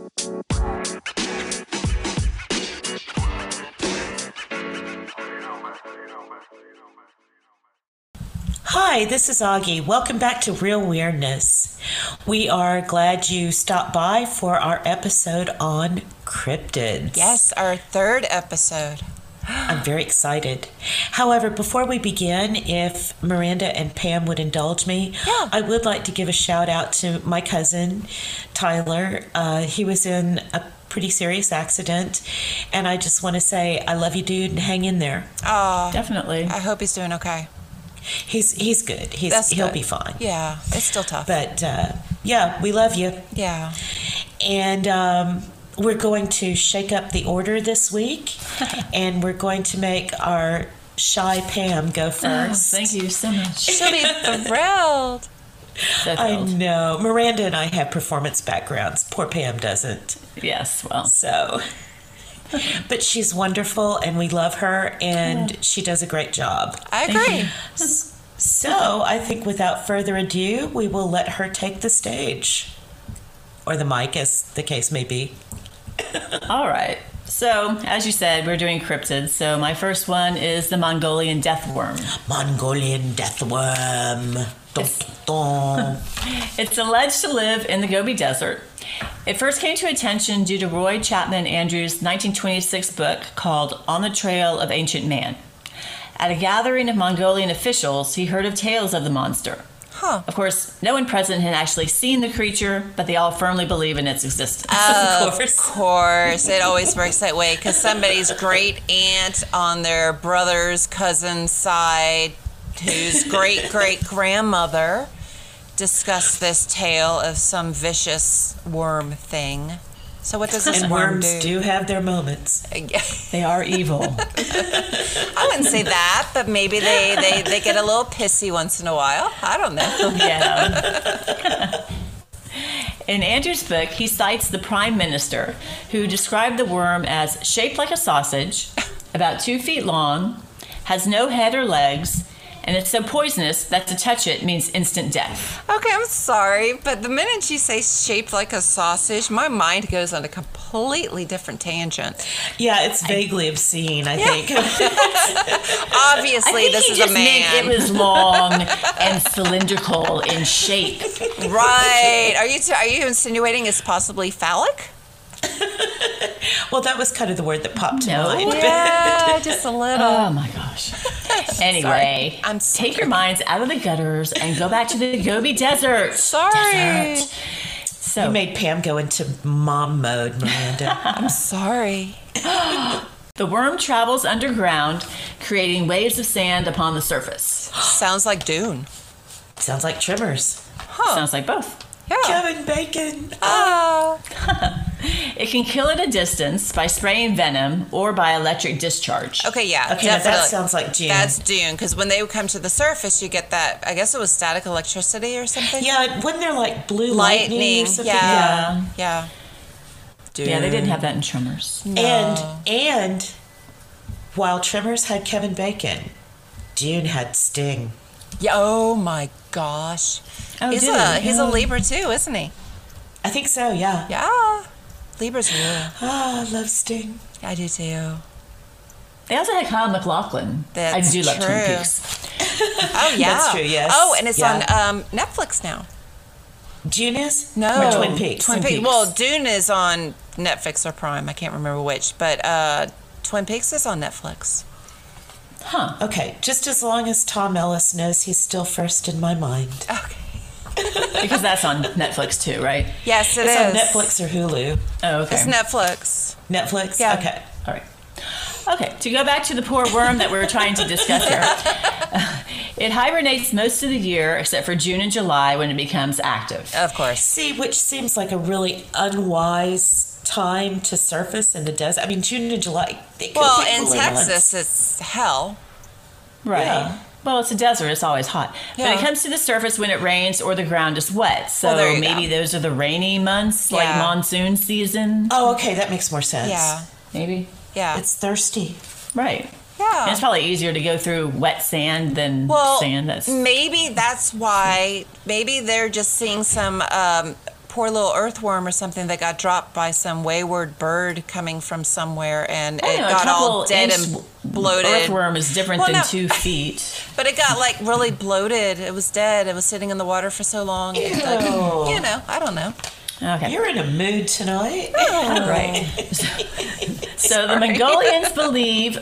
Hi, this is Augie. Welcome back to Real Weirdness. We are glad you stopped by for our episode on cryptids. Yes, our third episode. I'm very excited. However, before we begin, if Miranda and Pam would indulge me, I would like to give a shout out to my cousin, Tyler. He was in a pretty serious accident, and I just want to say, I love you, dude, and hang in there. Oh, definitely. I hope he's doing okay. He's good. He'll be fine. Yeah, it's still tough. But yeah, we love you. Yeah. And we're going to shake up the order this week, and we're going to make our shy Pam go first. Thank you so much. She'll be thrilled. I know. Miranda and I have performance backgrounds. Poor Pam doesn't. Yes, well. So, but she's wonderful, and we love her, and she does a great job. I agree. So, I think without further ado, we will let her take the stage. Or the mic, as the case may be. All right. So, as you said, we're doing cryptids. So, my first one is the Mongolian deathworm. Mongolian deathworm. Dun, dun. It's alleged to live in the Gobi Desert. It first came to attention due to Roy Chapman Andrews' 1926 book called On the Trail of Ancient Man. At a gathering of Mongolian officials, he heard of tales of the monster. Of course, no one present had actually seen the creature, but they all firmly believe in its existence. Of course. It always works that way because somebody's great aunt on their brother's cousin's side, whose great-great-grandmother discussed this tale of some vicious worm thing. So what does this and worm worms do have their moments. They are evil. I wouldn't say that, but maybe they get a little pissy once in a while. I don't know. Yeah. In Andrew's book, he cites the prime minister, who described the worm as shaped like a sausage, about 2 feet long, has no head or legs, and it's so poisonous that to touch it means instant death. Okay, I'm sorry, but the minute you say shaped like a sausage, my mind goes on a completely different tangent. Yeah, it's vaguely obscene, I think. Obviously, this is a man. Meant it was long and cylindrical in shape. Right. Are you insinuating it's possibly phallic? Well, that was kind of the word that popped to mind. Yeah, just a little. Oh my gosh. Anyway, I'm sorry. take your minds out of the gutters and go back to the Gobi Desert. Sorry. So You made Pam go into mom mode, Miranda. I'm sorry. the worm travels underground, creating waves of sand upon the surface. Sounds like Dune. Sounds like Tremors. Sounds like both. Yeah. Kevin Bacon. Oh. It can kill at a distance by spraying venom or by electric discharge. Okay, yeah. Okay, now that definitely. sounds like Dune. That's Dune, because when they come to the surface, you get that, I guess it was static electricity or something? Yeah, wasn't there like blue lightning or something? Yeah. Dune. Yeah, they didn't have that in Tremors. No. And while Tremors had Kevin Bacon, Dune had Sting. Yeah, oh my gosh. Oh, he's a Libra too, isn't he? I think so, yeah. Yeah. Libras rule. Oh, I love Sting. I do too. They also had Kyle MacLachlan. That's I do love true. Twin Peaks. Oh yeah. That's true, yes. Oh, and it's Yeah. on Netflix now. Dune is? No. Or Twin Peaks? Twin Peaks. Well, Dune is on Netflix or Prime. I can't remember which, but Twin Peaks is on Netflix. Huh. Okay, just as long as Tom Ellis knows he's still first in my mind. Okay. Because that's on Netflix too, right? Yes, it It's is. on Netflix or Hulu. Oh, okay. It's Netflix. Netflix? Yeah. Okay. All right. Okay, to go back to the poor worm that we were trying to discuss here. It hibernates most of the year except for June and July when it becomes active. Of course. See, which seems like a really unwise time to surface in the desert. I mean, June and July. They could Well, be in cooler Texas, months. it's hell. Right. Yeah. Well, it's a desert. It's always hot. But Yeah. it comes to the surface when it rains or the ground is wet. So Well, there you maybe go. those are the rainy months, like Yeah. monsoon season. Oh, okay, that makes more sense. Yeah. Maybe. Yeah. It's thirsty. Right. Yeah. And it's probably easier to go through wet sand than Well, sand that's maybe that's why. Maybe they're just seeing some poor little earthworm or something that got dropped by some wayward bird coming from somewhere, and it got all dead and bloated. Earthworm is different than 2 feet. But it got like really bloated. It was dead. It was sitting in the water for so long. Ew. Like, I don't know. Okay. You're in a mood tonight. Right. So the Mongolians believe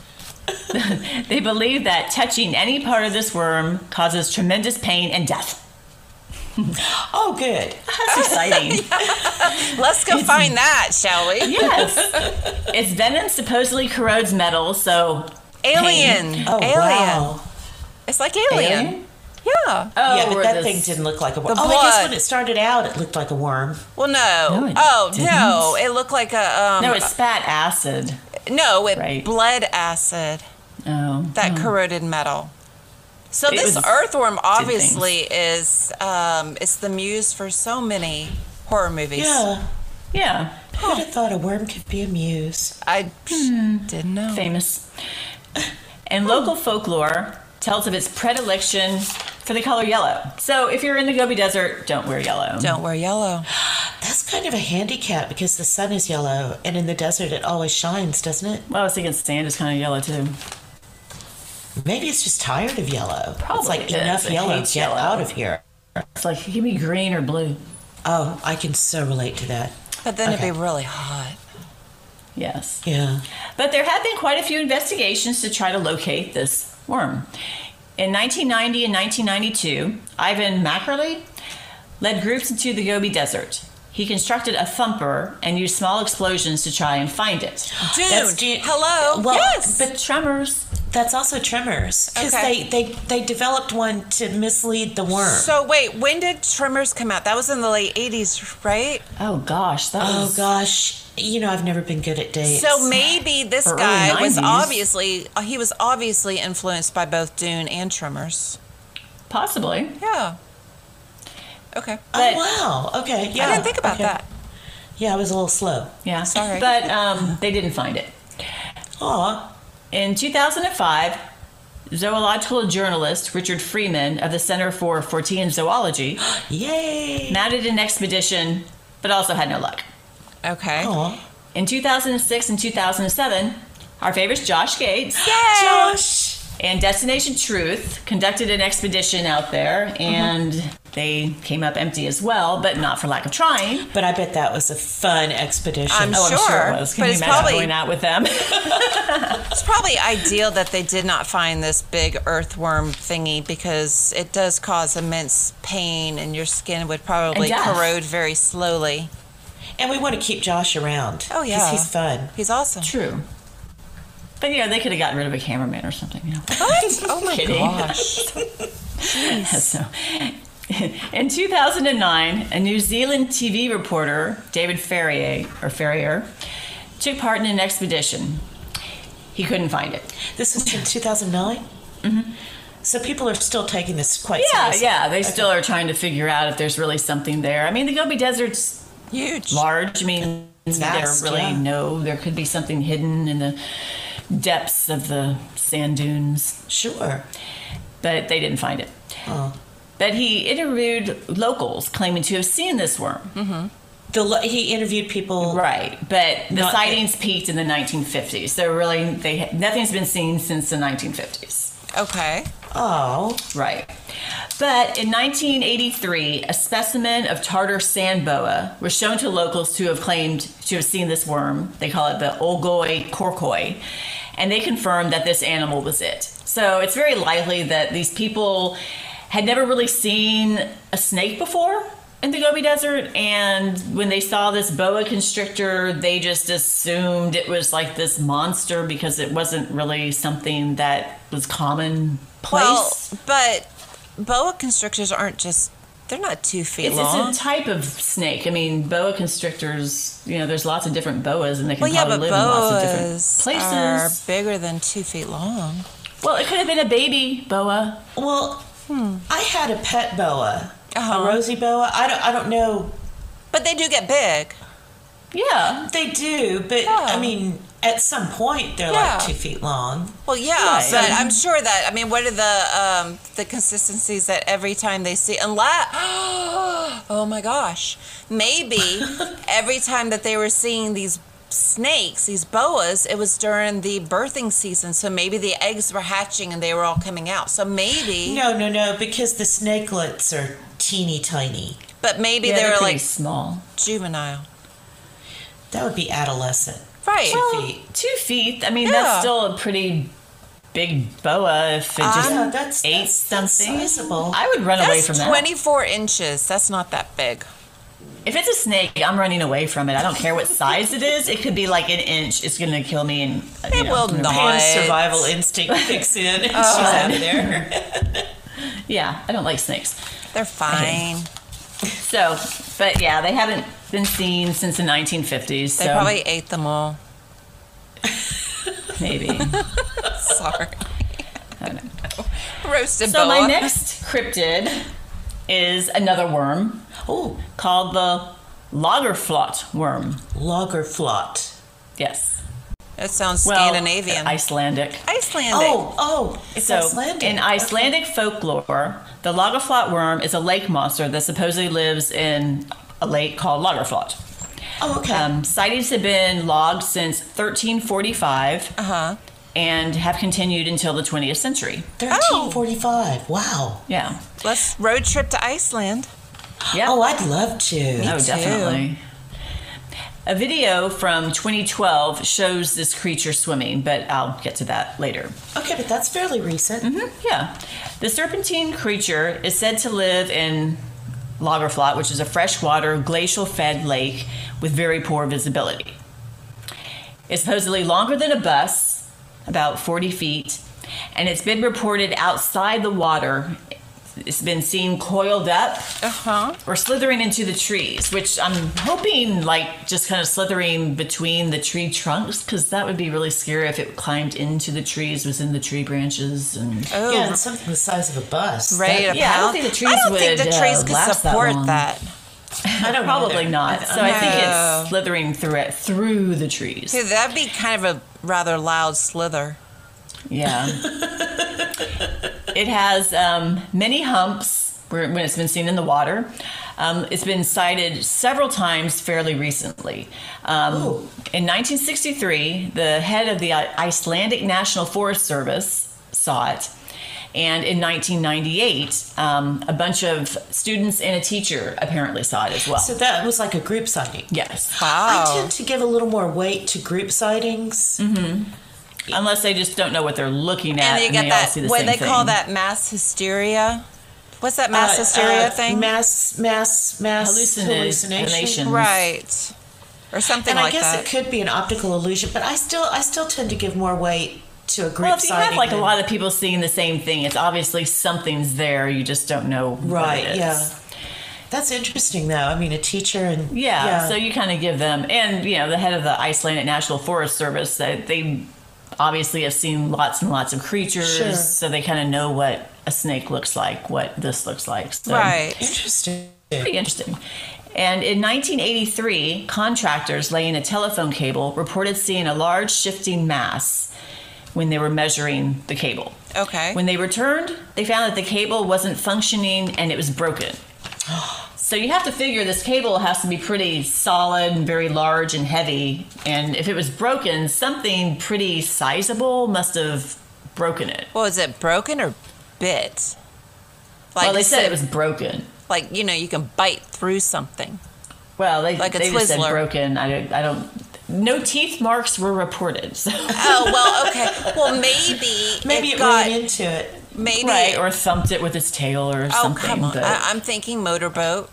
that touching any part of this worm causes tremendous pain and death. Oh, good. That's exciting. Let's go find that, shall we? Yes. Its venom supposedly corrodes metal, so Alien. pain. Oh, Alien. wow. It's like Alien. Alien? Yeah. Oh, Yeah, but or that this- thing didn't look like a worm. The Oh, I guess blood. when it started out, it looked like a worm. Well, no. No, it No. It looked like a No, it spat acid. it Right. bled acid Oh. that corroded metal. So It this was- earthworm obviously is it's the muse for so many horror movies. Yeah. Yeah. Who'd have thought a worm could be a muse? I didn't know. Famous. And local folklore tells of its predilection for the color yellow. So if you're in the Gobi Desert, don't wear yellow. Don't wear yellow. That's kind of a handicap because the sun is yellow, and in the desert it always shines, doesn't it? Well, I was thinking sand is kind of yellow too. Maybe it's just tired of yellow. Probably it's like it is. enough It yellow, hates get yellow. out of here. It's like, give me green or blue. Oh, I can so relate to that. But then Okay. it'd be really hot. Yes. Yeah. But there have been quite a few investigations to try to locate this worm. In 1990 and 1992, Ivan Mackerly led groups into the Gobi Desert. He constructed a thumper and used small explosions to try and find it. That's Dude, Dune. hello. Well, yes. But tremors. That's also Tremors because Okay. they developed one to mislead the worm. So wait, when did Tremors come out? That was in the late 80s, right? Oh gosh, that Oh was. gosh, I've never been good at dates. So maybe this Or guy early was 90s. obviously influenced by both Dune and Tremors. Possibly. Yeah. Okay. But- oh wow, okay, yeah. I didn't think about okay. that. Yeah, I was a little slow. Yeah. Sorry. But they didn't find it. Aw, In 2005, zoological journalist Richard Freeman of the Center for Fortean Zoology yay! mounted an expedition, but also had no luck. Okay. Aw, In 2006 and 2007, our favorites Josh Gates Josh. and Destination Truth conducted an expedition out there, and they came up empty as well, but not for lack of trying. But I bet that was a fun expedition. I'm Oh, I'm Sure, sure it was. Can but you it's imagine probably- going out with them? It's probably ideal that they did not find this big earthworm thingy because it does cause immense pain and your skin would probably And death. corrode very slowly. And we want to keep Josh around. Oh, yeah. because he's fun. He's awesome. True. But they could have gotten rid of a cameraman or something, What? Oh my Kidding. gosh. So, in 2009, a New Zealand TV reporter, David Ferrier, took part in an expedition. He couldn't find it. This was in 2009. Mm-hmm. So people are still taking this quite Yeah, seriously. yeah, they still are trying to figure out if there's really something there. I mean, the Gobi Desert's Huge. large. I mean, vast, there really yeah. there could be something hidden in the depths of the sand dunes, Sure. but they didn't find it. Oh. But he interviewed locals claiming to have seen this worm. He interviewed people. Right, but the Not- sightings peaked in the 1950s. So really, nothing's been seen since the 1950s. Okay. Oh, Right. But in 1983, a specimen of Tartar sand boa was shown to locals who have claimed to have seen this worm. They call it the Olgoi korkoi. And they confirmed that this animal was it. So it's very likely that these people had never really seen a snake before in the Gobi Desert. And when they saw this boa constrictor, they just assumed it was like this monster because it wasn't really something that was commonplace. Well, but boa constrictors they're not 2 feet long. It's a type of snake. I mean, boa constrictors, there's lots of different boas and they can Well, yeah, probably but live in lots of different boas places. are bigger than 2 feet long. Well, it could have been a baby boa. well, I had a pet boa, Uh-huh. a rosy boa. I don't know. But they do get big. Yeah. They do, but Oh. I mean, at some point they're Yeah. like 2 feet long. Well, yeah, Right. but I'm sure that, I mean, what are the consistencies that every time they see, unless, oh my gosh, maybe every time that they were seeing these snakes, these boas, it was during the birthing season, so maybe the eggs were hatching and they were all coming out. So maybe, No, because the snakelets are teeny tiny. but maybe Yeah, they they're were pretty like small. juvenile. That would be adolescent. Right. Well, feet. 2 feet. I mean, Yeah. that's still a pretty big boa if it just Yeah, that's ate that's something. sizable. I would run away That's from that. 24 inches. That's not that big. If it's a snake, I'm running away from it. I don't care what size it is. It could be like an inch. It's going to kill me. And It will not. Pam's What? survival instinct kicks in and she's out of there. Yeah, I don't like snakes. They're fine. So, but yeah, they haven't been seen since the 1950s. They so probably ate them all. maybe. Sorry. I don't know. Roasted So boa. my next cryptid is another worm Oh, called the Lagerflot worm. Lagerflot. Yes. It sounds Well, Scandinavian. Icelandic. Icelandic. It's So, Icelandic. in Icelandic folklore, the Lagerflot worm is a lake monster that supposedly lives in a lake called Lagerflot. Oh, okay. Sightings have been logged since 1345 Uh-huh. and have continued until the 20th century. 1345. Wow. Yeah. Let's road trip to Iceland. Yeah. Oh, I'd love to. Oh, too. definitely. A video from 2012 shows this creature swimming, but I'll get to that later. Okay, but that's fairly recent. Yeah. The serpentine creature is said to live in Lagerflot, which is a freshwater, glacial fed lake with very poor visibility. It's supposedly longer than a bus, about 40 feet, and it's been reported outside the water. It's been seen coiled up Uh-huh. or slithering into the trees, which I'm hoping like just kind of slithering between the tree trunks, because that would be really scary if it climbed into the trees, was in the tree branches. And Oh, Yeah, and something the size of a bus. right. That- Yeah, I don't pound. think the trees I don't think would, the trees could last that support long. that. I don't probably either. not. So I think No. it's slithering through the trees. See, that'd be kind of a rather loud slither. Yeah. It has many humps when it's been seen in the water. It's been sighted several times fairly recently. In 1963, the head of the Icelandic National Forest Service saw it. And in 1998, a bunch of students and a teacher apparently saw it as well. So that was like a group sighting. Yes. I Wow. tend to give a little more weight to group sightings. Unless they just don't know what they're looking at And you and get they all that, see the what same they call thing. that mass hysteria. What's that mass hysteria thing? Mass hallucination. Right. Or something And I like guess that. it could be an optical illusion, but I still tend to give more weight to a group Well, if you sighting. have like a than- lot of people seeing the same thing, it's obviously something's there. You just don't know what Right, it is. yeah. That's interesting, though. I mean, a teacher and Yeah, so you kind of give them, and you know, the head of the Icelandic National Forest Service, they obviously have seen lots and lots of creatures, Sure. so they kind of know what a snake looks like, what this looks like. So, Right. interesting. pretty interesting. And in 1983, contractors laying a telephone cable reported seeing a large shifting mass when they were measuring the cable. Okay. When they returned, they found that the cable wasn't functioning and it was broken. So you have to figure this cable has to be pretty solid and very large and heavy. And if it was broken, something pretty sizable must have broken it. Well, is it broken or bit? Well, they you said it was broken. like, you know, you can bite through something. Well, they Like a just said Twizzler. broken. I don't. No teeth marks were reported. So. Oh, well, okay. Well, maybe Maybe it got ran into it. maybe Right, or thumped it with its tail or oh, something. come on. But I'm thinking motorboat.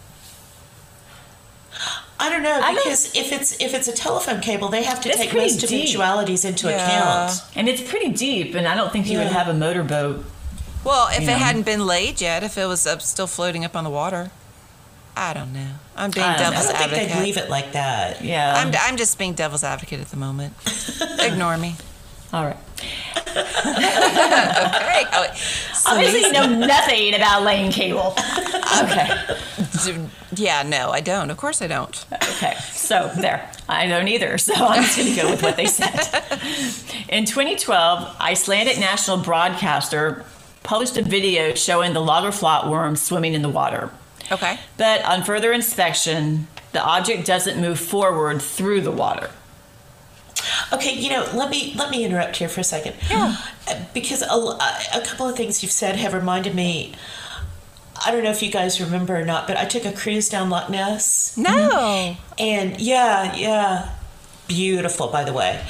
I don't know, I don't- because if it's a telephone cable, they have to It's take pretty most deep. eventualities into Yeah. account. and it's pretty deep, and I don't think you would Yeah. have a motorboat. Well, if You it know. hadn't been laid yet, if it was still floating up on the water, I don't know. I'm being I don't know. I devil's don't think advocate. they'd leave it like that. Yeah. I'm just being devil's advocate at the moment. Ignore me. All right. Okay. Obviously, you know nothing about laying cable. Okay. Yeah, no, I don't. Of course I don't. Okay, so there. I don't either, so I'm just going to go with what they said. In 2012, Icelandic national broadcaster published a video showing the Lagerflot worm swimming in the water. Okay. But on further inspection, the object doesn't move forward through the water. Okay, let me interrupt here for a second. Yeah. Because a couple of things you've said have reminded me. I don't know if you guys remember or not, but I took a cruise down Loch Ness. No. And yeah, beautiful, by the way.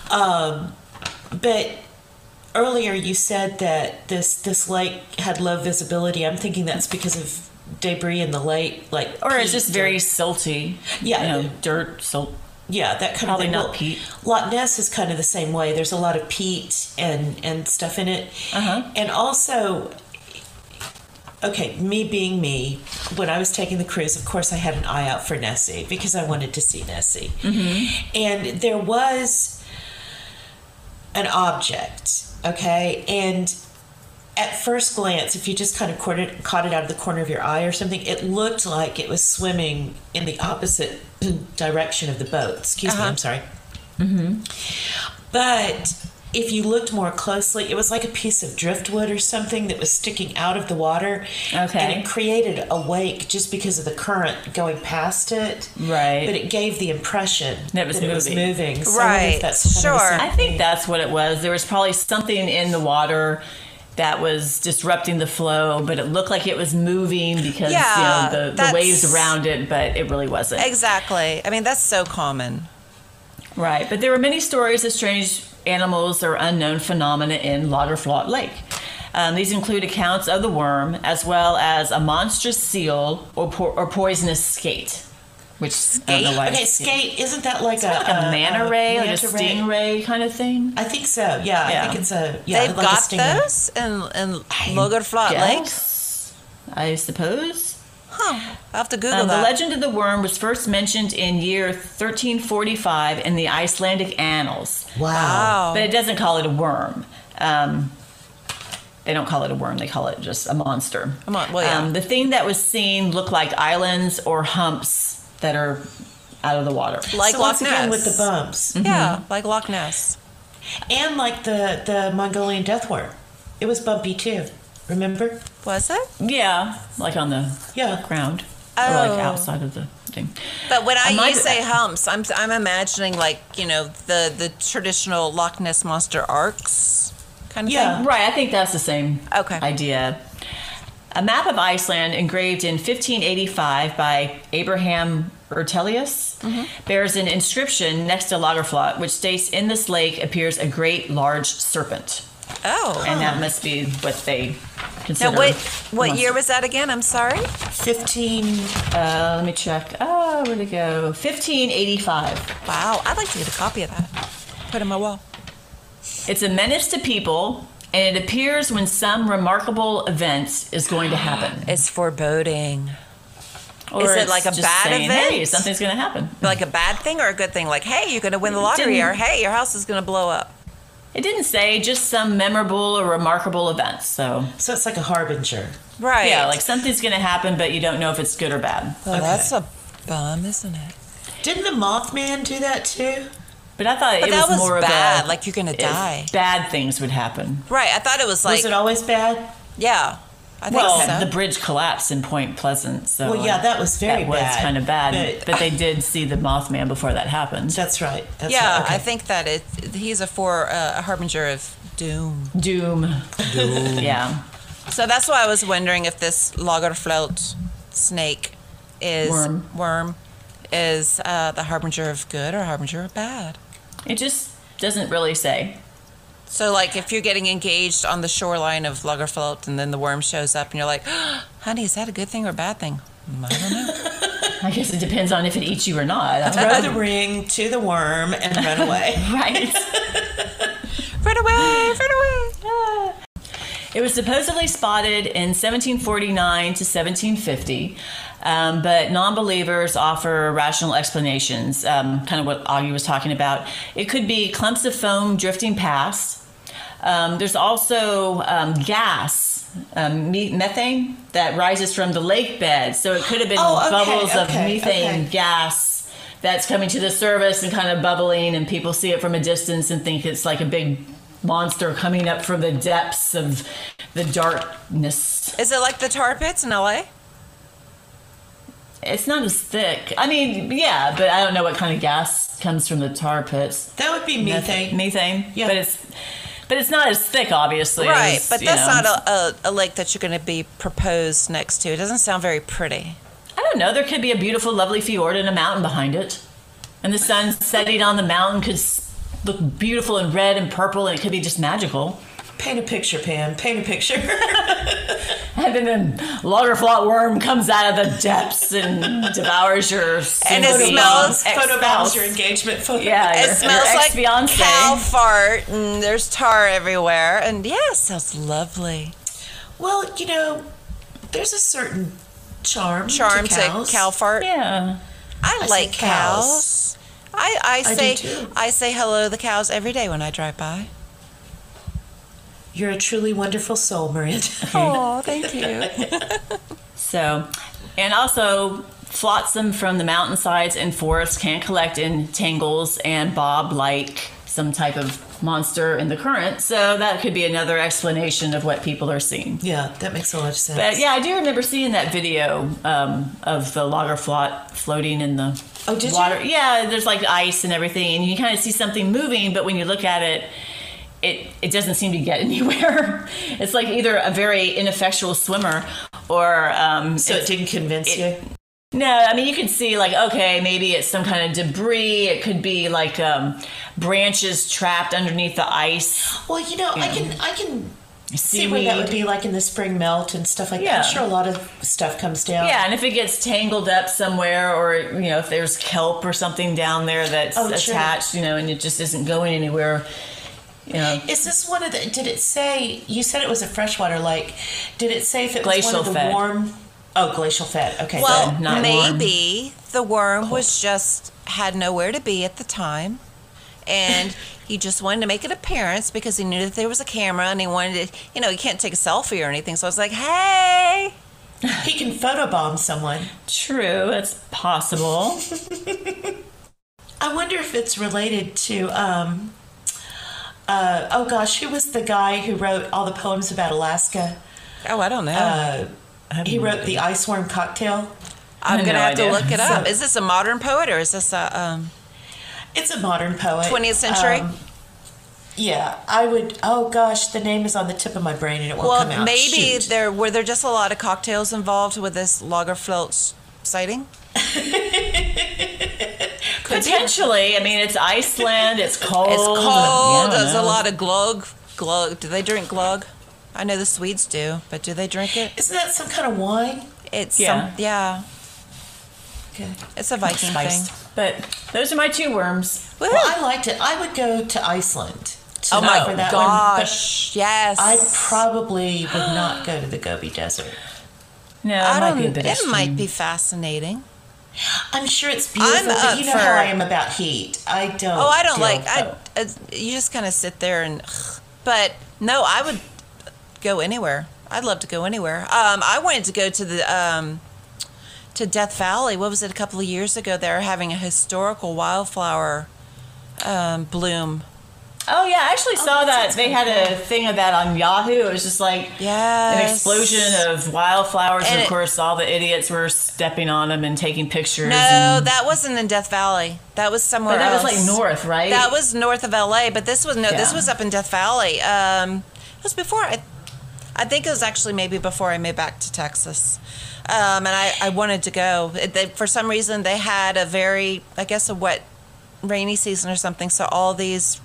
But earlier you said that this lake had low visibility. I'm thinking that's because of debris in the lake, Or it's just very silty. Yeah. Dirt, silt. Yeah, that kind Probably of thing. not peat. Loch Ness is kind of the same way. There's a lot of peat and stuff in it. Uh-huh. And also, okay, me being me, when I was taking the cruise, of course I had an eye out for Nessie because I wanted to see Nessie. Mm-hmm. And there was an object, okay? And at first glance, if you just kind of caught it out of the corner of your eye or something, it looked like it was swimming in the opposite direction of the boat. Excuse me, I'm sorry. Mm-hmm. But if you looked more closely, it was like a piece of driftwood or something that was sticking out of the water. Okay. And it created a wake just because of the current going past it. Right. But it gave the impression That it was moving. So Right. I wonder if that's kind of the Sure. same I think thing. that's what it was. There was probably something in the water that was disrupting the flow, but it looked like it was moving because Yeah, the waves around it, but it really wasn't. Exactly. I mean, that's so common. Right. But there were many stories of strange animals or unknown phenomena in Lagerflot Lake. These include accounts of the worm, as well as a monstrous seal or poisonous skate. Which I don't know why. Okay, skate, isn't that like a manta ray, like a manta ray? stingray kind of thing? I think so, yeah. Yeah. I think it's They've like a got stinger. those in Lagerflot Lake? Yes, I suppose. Huh. I'll have to Google The that. legend of the worm was first mentioned in year 1345 in the Icelandic Annals. Wow. But it doesn't call it a worm. They don't call it a worm. They call it just a monster. Well, yeah. The thing that was seen looked like islands or humps that are out of the water. Like So Loch once again Ness. with the bumps. Yeah, like Loch Ness. And like the Mongolian death worm. It was bumpy too. Remember? Was it? Yeah, like on the Yeah. ground. Or like Oh. outside of the thing. But when might- you say humps, I'm imagining like, the traditional Loch Ness monster arcs kind of Yeah. thing. Right, I think that's the same Okay. idea. A map of Iceland engraved in 1585 by Abraham Ertelius bears an inscription next to Lagerflot, which states, "In this lake appears a great large serpent." Oh. And that must be what they Now, consider. what year was that again? I'm sorry. 15. Let me check. Oh, where'd it go? 1585. Wow. I'd like to get a copy of that. Put it on my wall. It's a menace to people, and it appears when some remarkable event is going to happen. It's foreboding. Or Is it it's like a just bad saying, event? Hey, something's going to happen. Like a bad thing or a good thing? Like, hey, you're going to win the lottery, or hey, your house is going to blow up. It didn't say, just some memorable or remarkable events. So, So it's like a harbinger. Right. yeah, like something's going to happen, but you don't know if it's good or bad. Well, Okay. that's a bum, isn't it? Didn't the Mothman do that too? But I thought But it that was was more bad, of a, like you're gonna if die. Bad things would happen. Right. I thought it was like, Was it always bad? yeah. I think Well, so. the bridge collapsed in Point Pleasant, so Well, yeah, that was very that was bad, kind of bad. but- But they did see the Mothman before that happened. That's right. That's yeah, right. Okay. I think that he's a harbinger of doom. Doom. Yeah. So that's why I was wondering if this Lagerfeld snake worm is the harbinger of good or harbinger of bad. It just doesn't really say. So, like, if you're getting engaged on the shoreline of Lagerfeld and then the worm shows up and you're like, honey, is that a good thing or a bad thing? I don't know. I guess it depends on if it eats you or not. Throw the ring to the worm and run away. Right. Run away, run away. It was supposedly spotted in 1749 to 1750, but non-believers offer rational explanations, kind of what Augie was talking about. It could be clumps of foam drifting past, There's also gas, methane that rises from the lake bed. So it could have been bubbles of methane gas that's coming to the surface and kind of bubbling, and people see it from a distance and think it's like a big monster coming up from the depths of the darkness. Is it like the tar pits in LA? It's not as thick. I mean, yeah, but I don't know what kind of gas comes from the tar pits. That would be methane. Methane? Yeah. But it's not as thick, obviously. Right, as, but that's not a lake that you're going to be proposed next to. It doesn't sound very pretty. I don't know. There could be a beautiful, lovely fjord and a mountain behind it. And the sun setting on the mountain could look beautiful and red and purple, and it could be just magical. Paint a picture, Pam. Paint a picture. And then a lagerflat worm comes out of the depths and devours your And it smells photobombs your engagement photo. Yeah, it smells like cow fart, and there's tar everywhere. And yeah, it sounds lovely. Well, you know, there's a certain charm to cows. Cow fart. Yeah. I like cows. I do too. say hello to the cows every day when I drive by. You're a truly wonderful soul, Miranda. Oh, thank you. So, and also flotsam from the mountainsides and forests can collect in tangles and bob like some type of monster in the current. So that could be another explanation of what people are seeing. Yeah, that makes a lot of sense. But yeah, I do remember seeing that video of the lagerflat floating in the water. You? Yeah, there's like ice and everything, and you kind of see something moving, but when you look at it, it doesn't seem to get anywhere. It's like either a very ineffectual swimmer or... so it didn't convince you? No, I mean, you can see like, okay, maybe it's some kind of debris. It could be like branches trapped underneath the ice. Well, you know, I can see where that would be like in the spring melt and stuff like that. I'm sure a lot of stuff comes down. Yeah, and if it gets tangled up somewhere, or, you know, if there's kelp or something down there that's attached, you know, and it just isn't going anywhere... You know. Is this one of the? Did it say? You said it was a freshwater lake. Did it say if it was one of the fed. warm? Oh, glacial fed. Okay. Well, so maybe the worm was just had nowhere to be at the time, and he just wanted to make an appearance because he knew that there was a camera, and he wanted to. You know, he can't take a selfie or anything, so I was like, hey. He can photobomb someone. True, it's possible. I wonder if it's related to. Oh gosh, who was the guy who wrote all the poems about Alaska? Oh, I don't know. He wrote the Ice Worm Cocktail. I'm going to have to look it up. Is this a modern poet or is this a... It's a modern poet. 20th century? Yeah, I would... Oh gosh, the name is on the tip of my brain and it won't come out. Well, maybe Shoot. were there just a lot of cocktails involved with this lagerflat sighting? Potentially. I mean, it's Iceland. It's cold. It's cold. There's a lot of glögg. Do they drink glögg? I know the Swedes do, but do they drink it? Isn't that some kind of wine? It's yeah. Okay. It's a Viking thing. But those are my two worms. Well, I liked it. I would go to Iceland. Oh my for that gosh! Yes. I probably would not go to the Gobi Desert. No, it might be a bit It extreme. might be fascinating. I'm sure it's beautiful, but you know how I am about heat. I don't. Oh, I don't you just kind of sit there and. But no, I would go anywhere. I'd love to go anywhere. I wanted to go to the to Death Valley. What was it? A couple of years ago, they were having a historical wildflower bloom. Oh yeah, I actually saw that. They had a thing of that on Yahoo. It was just like an explosion of wildflowers, and of course all the idiots were stepping on them and taking pictures. No, that wasn't in Death Valley. That was somewhere else. But that was like north, right? That was north of LA, but this was this was up in Death Valley. It was before I think it was actually maybe before I moved back to Texas. And I wanted to go. For some reason, they had a very, I guess, a wet, rainy season or something. So all these,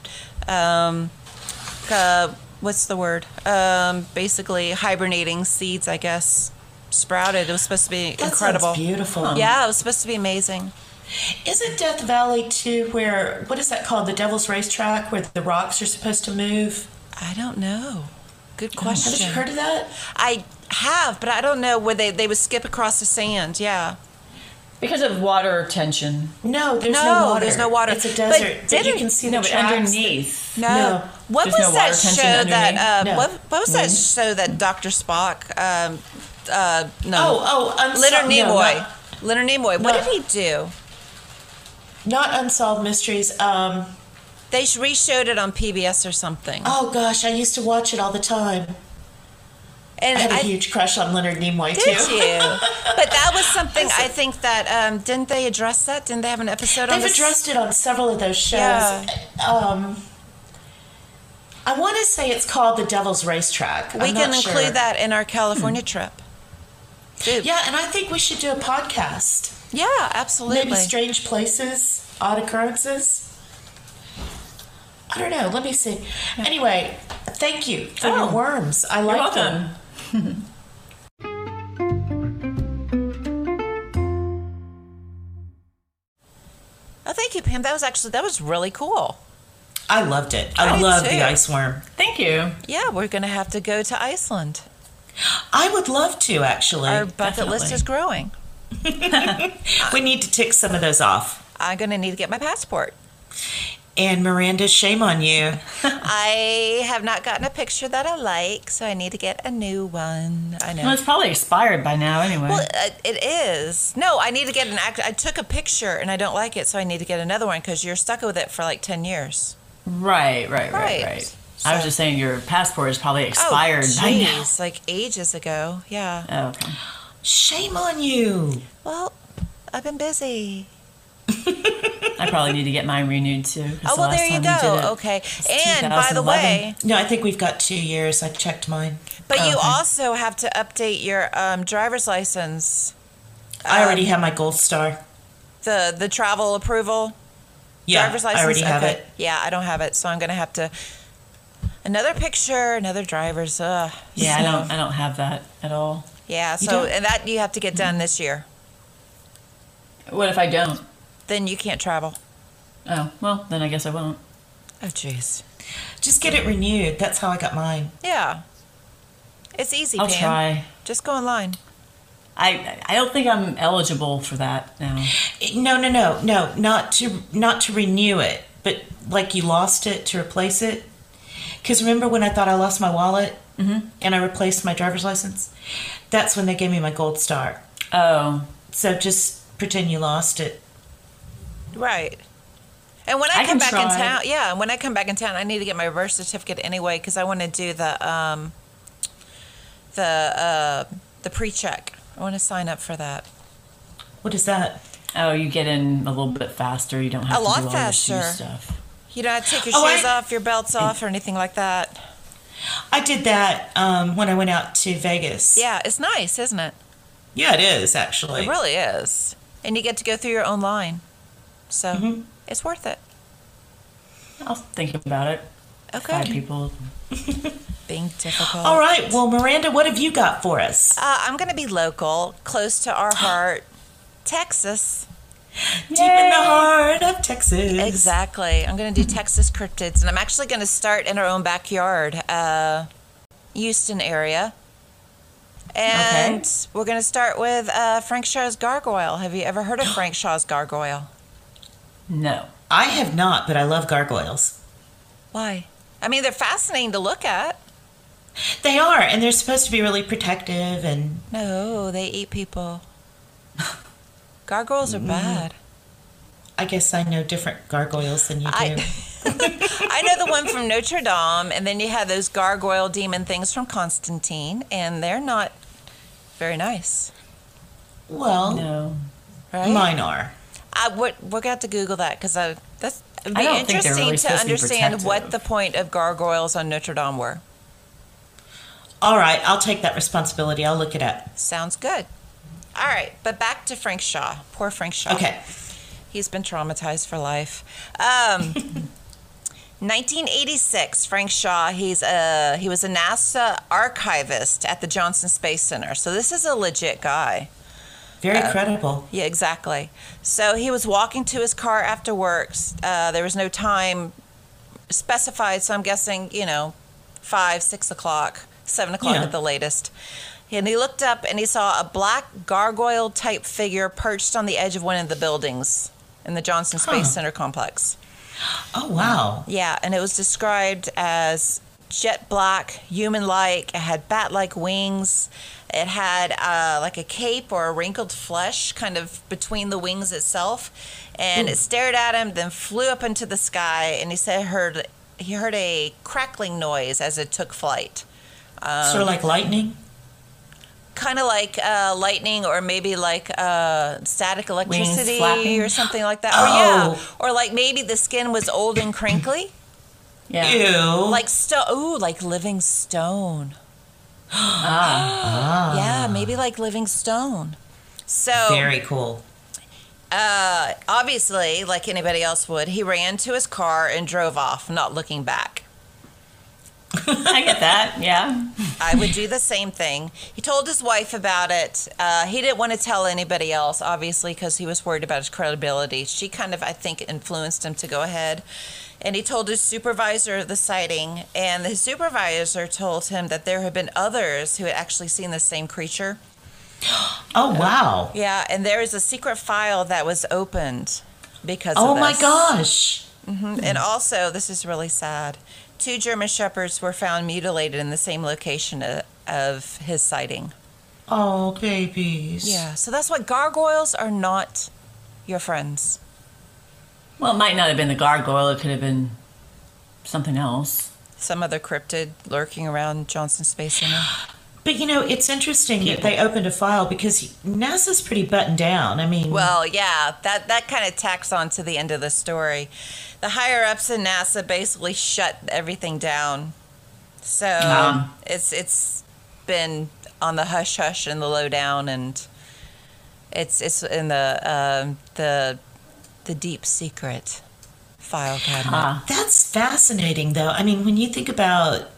what's the word? Basically hibernating seeds, I guess, sprouted. It was supposed to be incredible. Sounds beautiful. Yeah, it was supposed to be amazing. Isn't Death Valley too where, what is that called? The Devil's Racetrack, where the rocks are supposed to move? I don't know. Good question. Haven't you heard of that? I have, but I don't know where they would skip across the sand. Yeah. Because of water tension. No, there's no water. There's no water. It's a desert. But you can see the but tracks. underneath. No. What There's was no that water tension show underneath? that? No. What was that show that Dr. Spock? No. No, Leonard Nimoy. not, Leonard Nimoy. What not- did he do? not Unsolved Mysteries. They re-showed it on PBS or something. Oh gosh, I used to watch it all the time. And I had a huge crush on Leonard Nimoy Did too. you? But that was something I think that didn't they address that? Didn't they have an episode on They've this? addressed it on several of those shows. Yeah. I want to say it's called The Devil's Racetrack. We I'm can not include sure. that in our California trip. Dude. Yeah, and I think we should do a podcast. Yeah, absolutely. Maybe strange places, odd occurrences. I don't know. Let me see. Anyway, thank you for your worms. I like them. Oh, thank you, Pam. That was really cool. I loved it. I I did love too. the ice worm. Thank you. Yeah, we're going to have to go to Iceland. I would love to, actually. Our bucket list definitely. is growing. We need to tick some of those off. I'm going to need to get my passport. And Miranda, shame on you. I have not gotten a picture that I like, so I need to get a new one. I know. Well, it's probably expired by now anyway. Well, it is. No, I need to get an act. I took a picture and I don't like it, so I need to get another one because you're stuck with it for like 10 years. Right. Right. I was just saying your passport is probably expired by now. Jeez, like ages ago. Yeah. Oh, okay. Shame on you. Well, I've been busy. I probably need to get mine renewed too. 'cause Oh, the well, last there you time we did go. it Okay. was And by the 2011. way, No, I think we've got 2 years. I checked mine. but you Okay. also have to update your driver's license, I already have my gold star. the travel approval. Yeah, Driver's license. I already have Okay. it. Yeah, I don't have it, so I'm gonna have to. Another picture, another driver's. Yeah, so- I don't have that at all. Yeah, You so don't? and that you have to get done this year. What if I don't? Then you can't travel. Oh, well, then I guess I won't. Oh, jeez. Just get it renewed. That's how I got mine. Yeah. It's easy, I'll Pam. try. Just go online. I don't think I'm eligible for that now. No, not to renew it, but like you lost it to replace it. Because remember when I thought I lost my wallet and I replaced my driver's license? That's when they gave me my gold star. Oh, So just pretend you lost it. Right. And when I I come can back in try. town, yeah, when I come back in town, I need to get my birth certificate anyway because I want to do the pre-check. I want to sign up for that. What is that? oh, you get in a little bit faster. You don't have A to lot do all faster. your shoe stuff. You don't have to take your Oh, shoes off, your belts off, or anything like that. I did that when I went out to Vegas. Yeah, it's nice, isn't it? Yeah, it is actually. It really is. And you get to go through your own line. So it's worth it. I'll think about it. Okay. 5 people. Being difficult. All right. Well, Miranda, what have you got for us? I'm going to be local, close to our heart, Texas. Deep in the heart of Texas. Exactly. I'm going to do Texas cryptids, and I'm actually going to start in our own backyard, Houston area. And we're going to start with Frank Shaw's gargoyle. Have you ever heard of Frank Shaw's gargoyle? No. I have not, but I love gargoyles. Why? I mean, they're fascinating to look at. They are, and they're supposed to be really protective and No, they eat people. Gargoyles are bad. I guess I know different gargoyles than you do. I know the one from Notre Dame, and then you have those gargoyle demon things from Constantine, and they're not very nice, Well, No. right? mine are. We're going to have to Google that because it'd be I don't think they're interesting really to supposed to be understand what protective. the point of gargoyles on Notre Dame were. All right, I'll take that responsibility. I'll look it up. Sounds good. All right, but back to Frank Shaw. Poor Frank Shaw. Okay. He's been traumatized for life. 1986, Frank Shaw, he was a NASA archivist at the Johnson Space Center. So this is a legit guy. Very credible. Yeah, exactly. So he was walking to his car after work. There was no time specified, so I'm guessing, 5, 6 o'clock, 7 o'clock Yeah. at the latest. And he looked up and he saw a black gargoyle-type figure perched on the edge of one of the buildings in the Johnson Space Center complex. Oh, wow. Yeah, and it was described as jet black, human-like. It had bat-like wings. It had like a cape or a wrinkled flesh kind of between the wings itself. And it stared at him, then flew up into the sky. And he said he heard a crackling noise as it took flight. Sort of like lightning? Kind of like lightning, or maybe like static electricity or something like that. Oh. Or like maybe the skin was old and crinkly. Yeah. Ew. Like like living stone. Yeah, maybe like living stone. So Very cool. obviously, like anybody else would, he ran to his car and drove off, not looking back. I get that, yeah. I would do the same thing. He told his wife about it. He didn't want to tell anybody else, obviously, because he was worried about his credibility. She kind of, I think, influenced him to go ahead. And he told his supervisor of the sighting, and his supervisor told him that there had been others who had actually seen the same creature. Oh, wow. Yeah, and there is a secret file that was opened because Oh, of this. my gosh. And also, this is really sad, 2 German shepherds were found mutilated in the same location of his sighting. Oh, babies. Yeah, so that's why gargoyles are not your friends. Well, it might not have been the gargoyle. It could have been something else. Some other cryptid lurking around Johnson Space Center. But, it's interesting that they opened a file because NASA's pretty buttoned down. I mean... Well, yeah, that kind of tacks on to the end of the story. The higher-ups in NASA basically shut everything down. So it's been on the hush-hush and the lowdown, and it's in the deep secret file cabinet. That's fascinating, though. I mean, when you think about...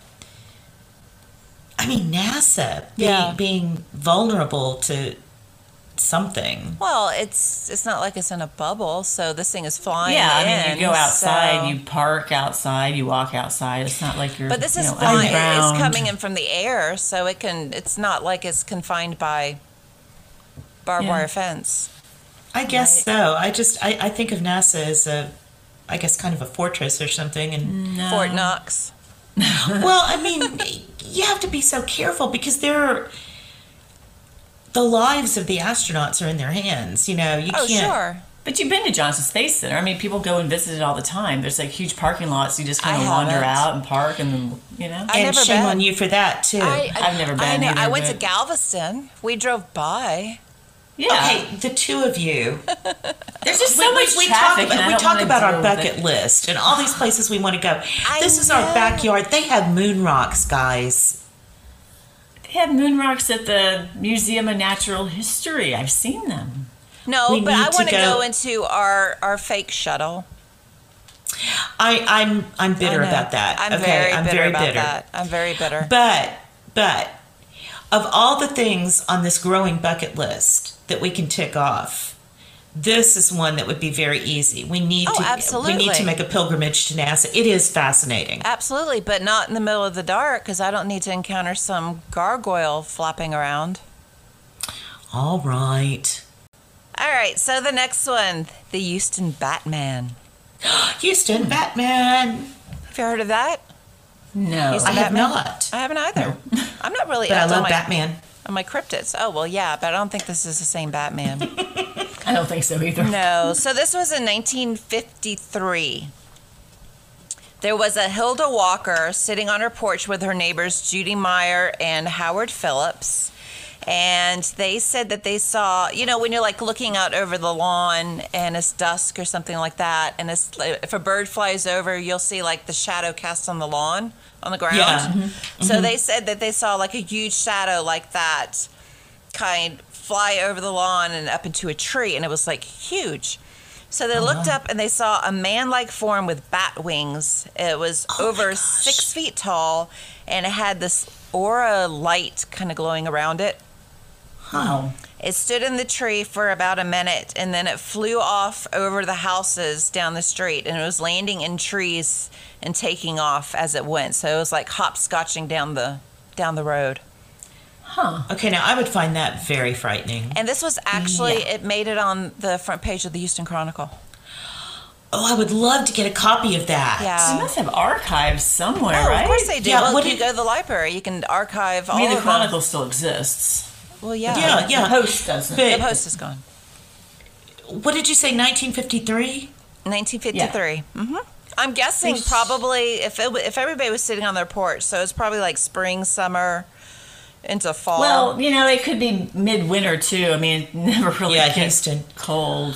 NASA being vulnerable to something. Well, it's not like it's in a bubble, so this thing is flying in. You go outside, you park outside, you walk outside. It's not like you're. But this is flying. Underground. It's coming in from the air, so it's not like it's confined by barbed wire fence. I guess so. I think of NASA as I guess kind of a fortress or something. And Fort Knox. Well, you have to be so careful because the lives of the astronauts are in their hands. You can't. Sure. But you've been to Johnson Space Center. People go and visit it all the time. There's like huge parking lots. You just kind of wander out and park, and then And shame on you for that too. I've never been. I know. Either, I went to Galveston. We drove by. Yeah. Okay, the two of you. There's just so much we traffic. talk about our bucket list and all these places we want to go. This is our backyard. They have moon rocks, guys. They have moon rocks at the Museum of Natural History. I've seen them. No, We but I need to want to go- go into our fake shuttle. I'm bitter I know. about that. I'm okay, very bitter about that. I'm very bitter. But of all the things on this growing bucket list that we can tick off, this is one that would be very easy. We need absolutely. to make a pilgrimage to NASA. It is fascinating. Absolutely, but not in the middle of the dark, because I don't need to encounter some gargoyle flopping around. All right. All right, so the next one, the Houston Batman. Houston Batman. Have you heard of that? No. Houston I have Batman? not. I haven't either. I'm not really But I up love on Batman. on my cryptids. Oh, well, yeah, but I don't think this is the same Batman. I don't think so either. No. So this was in 1953. There was a Hilda Walker sitting on her porch with her neighbors Judy Meyer and Howard Phillips. And they said that they saw, when you're like looking out over the lawn and it's dusk or something like that, and it's, if a bird flies over, you'll see like the shadow cast on the lawn, on the ground. Yeah. So they said that they saw like a huge shadow like that fly over the lawn and up into a tree, and it was like huge. So they looked up and they saw a man-like form with bat wings. It was over 6 feet tall, and it had this aura light kind of glowing around it. Oh. It stood in the tree for about a minute, and then it flew off over the houses down the street, and it was landing in trees and taking off as it went. So it was like hopscotching down the road. Huh. Okay, now I would find that very frightening. And this was actually, Yeah. it made it on the front page of the Houston Chronicle. Oh, I would love to get a copy of that. Yeah. They must have archives somewhere, Oh, right? of course they do. Yeah, Well, what if you did- go to the library, you can archive all I mean, the of them. Chronicle still exists. Well, yeah. Yeah, yeah. The Post doesn't. The But Post is gone. what did you say, 1953? 1953. I'm guessing probably if everybody was sitting on their porch, so it's probably like spring, summer, into fall. Well, it could be midwinter too. I mean, it never really Yeah, gets Houston. cold.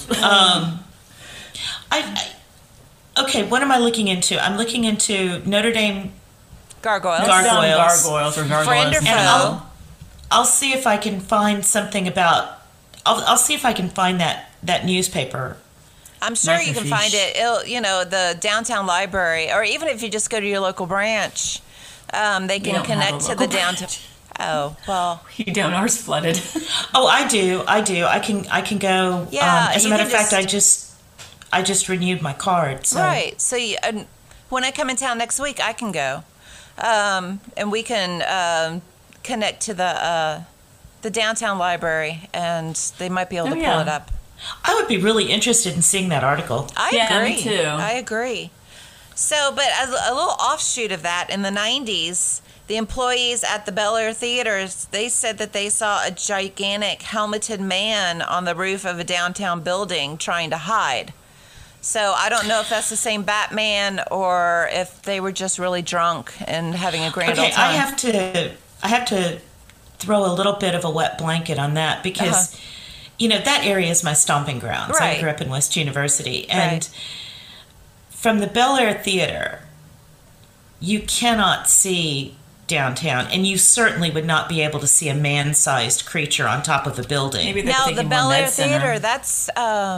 Okay, what am I looking into? I'm looking into Notre Dame, gargoyles. Gargoyles or gargoyles. Friend or in foe? general. I'll see if I can find something about. I'll see if I can find that newspaper. I'm sure you can Microfiche. find it. The downtown library, or even if you just go to your local branch, they can don't have a connect to the local downtown. branch. Oh well, You don't. Ours flooded. Oh, I do. I can go. Yeah, As a you matter can of fact, just- I just renewed my card. So. right. So when I come in town next week, I can go, and we can connect to the downtown library, and they might be able to Oh, pull yeah. it up. I would be really interested in seeing that article. I Yeah, agree. me too. I agree. So, but as a little offshoot of that, in the 90s, the employees at the Bel Air theaters, they said that they saw a gigantic helmeted man on the roof of a downtown building trying to hide. So I don't know if that's the same Batman or if they were just really drunk and having a grand Okay, old time. I have to throw a little bit of a wet blanket on that because, that area is my stomping grounds. Right. I grew up in West University, and Right. from the Bel Air Theater, you cannot see downtown, and you certainly would not be able to see a man-sized creature on top of a building. Maybe they're Now, the thinking Bel more Air Med Center. Theater, that's,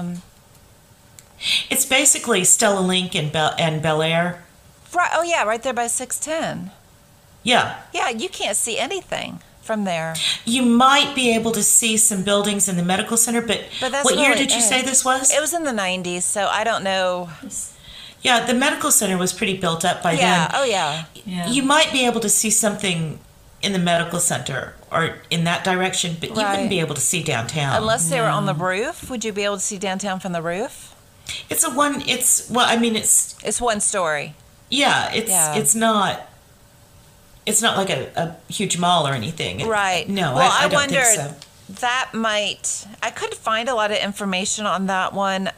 It's basically Stella Link and Bel Air. right, oh yeah, right there by 610. Yeah. Yeah, you can't see anything from there. You might be able to see some buildings in the medical center, but But that's what year really did you it. say this was? It was in the 90s, so I don't know. Yeah, the medical center was pretty built up by Yeah, then. oh yeah. Yeah. You might be able to see something in the medical center or in that direction, but you Right. wouldn't be able to see downtown. Unless they were on the roof. Would you be able to see downtown from the roof? it's It's one story. yeah, Yeah. it's not like a huge mall or anything. Right. No, Well, I don't wonder, think so. that might, I could find a lot of information on that one.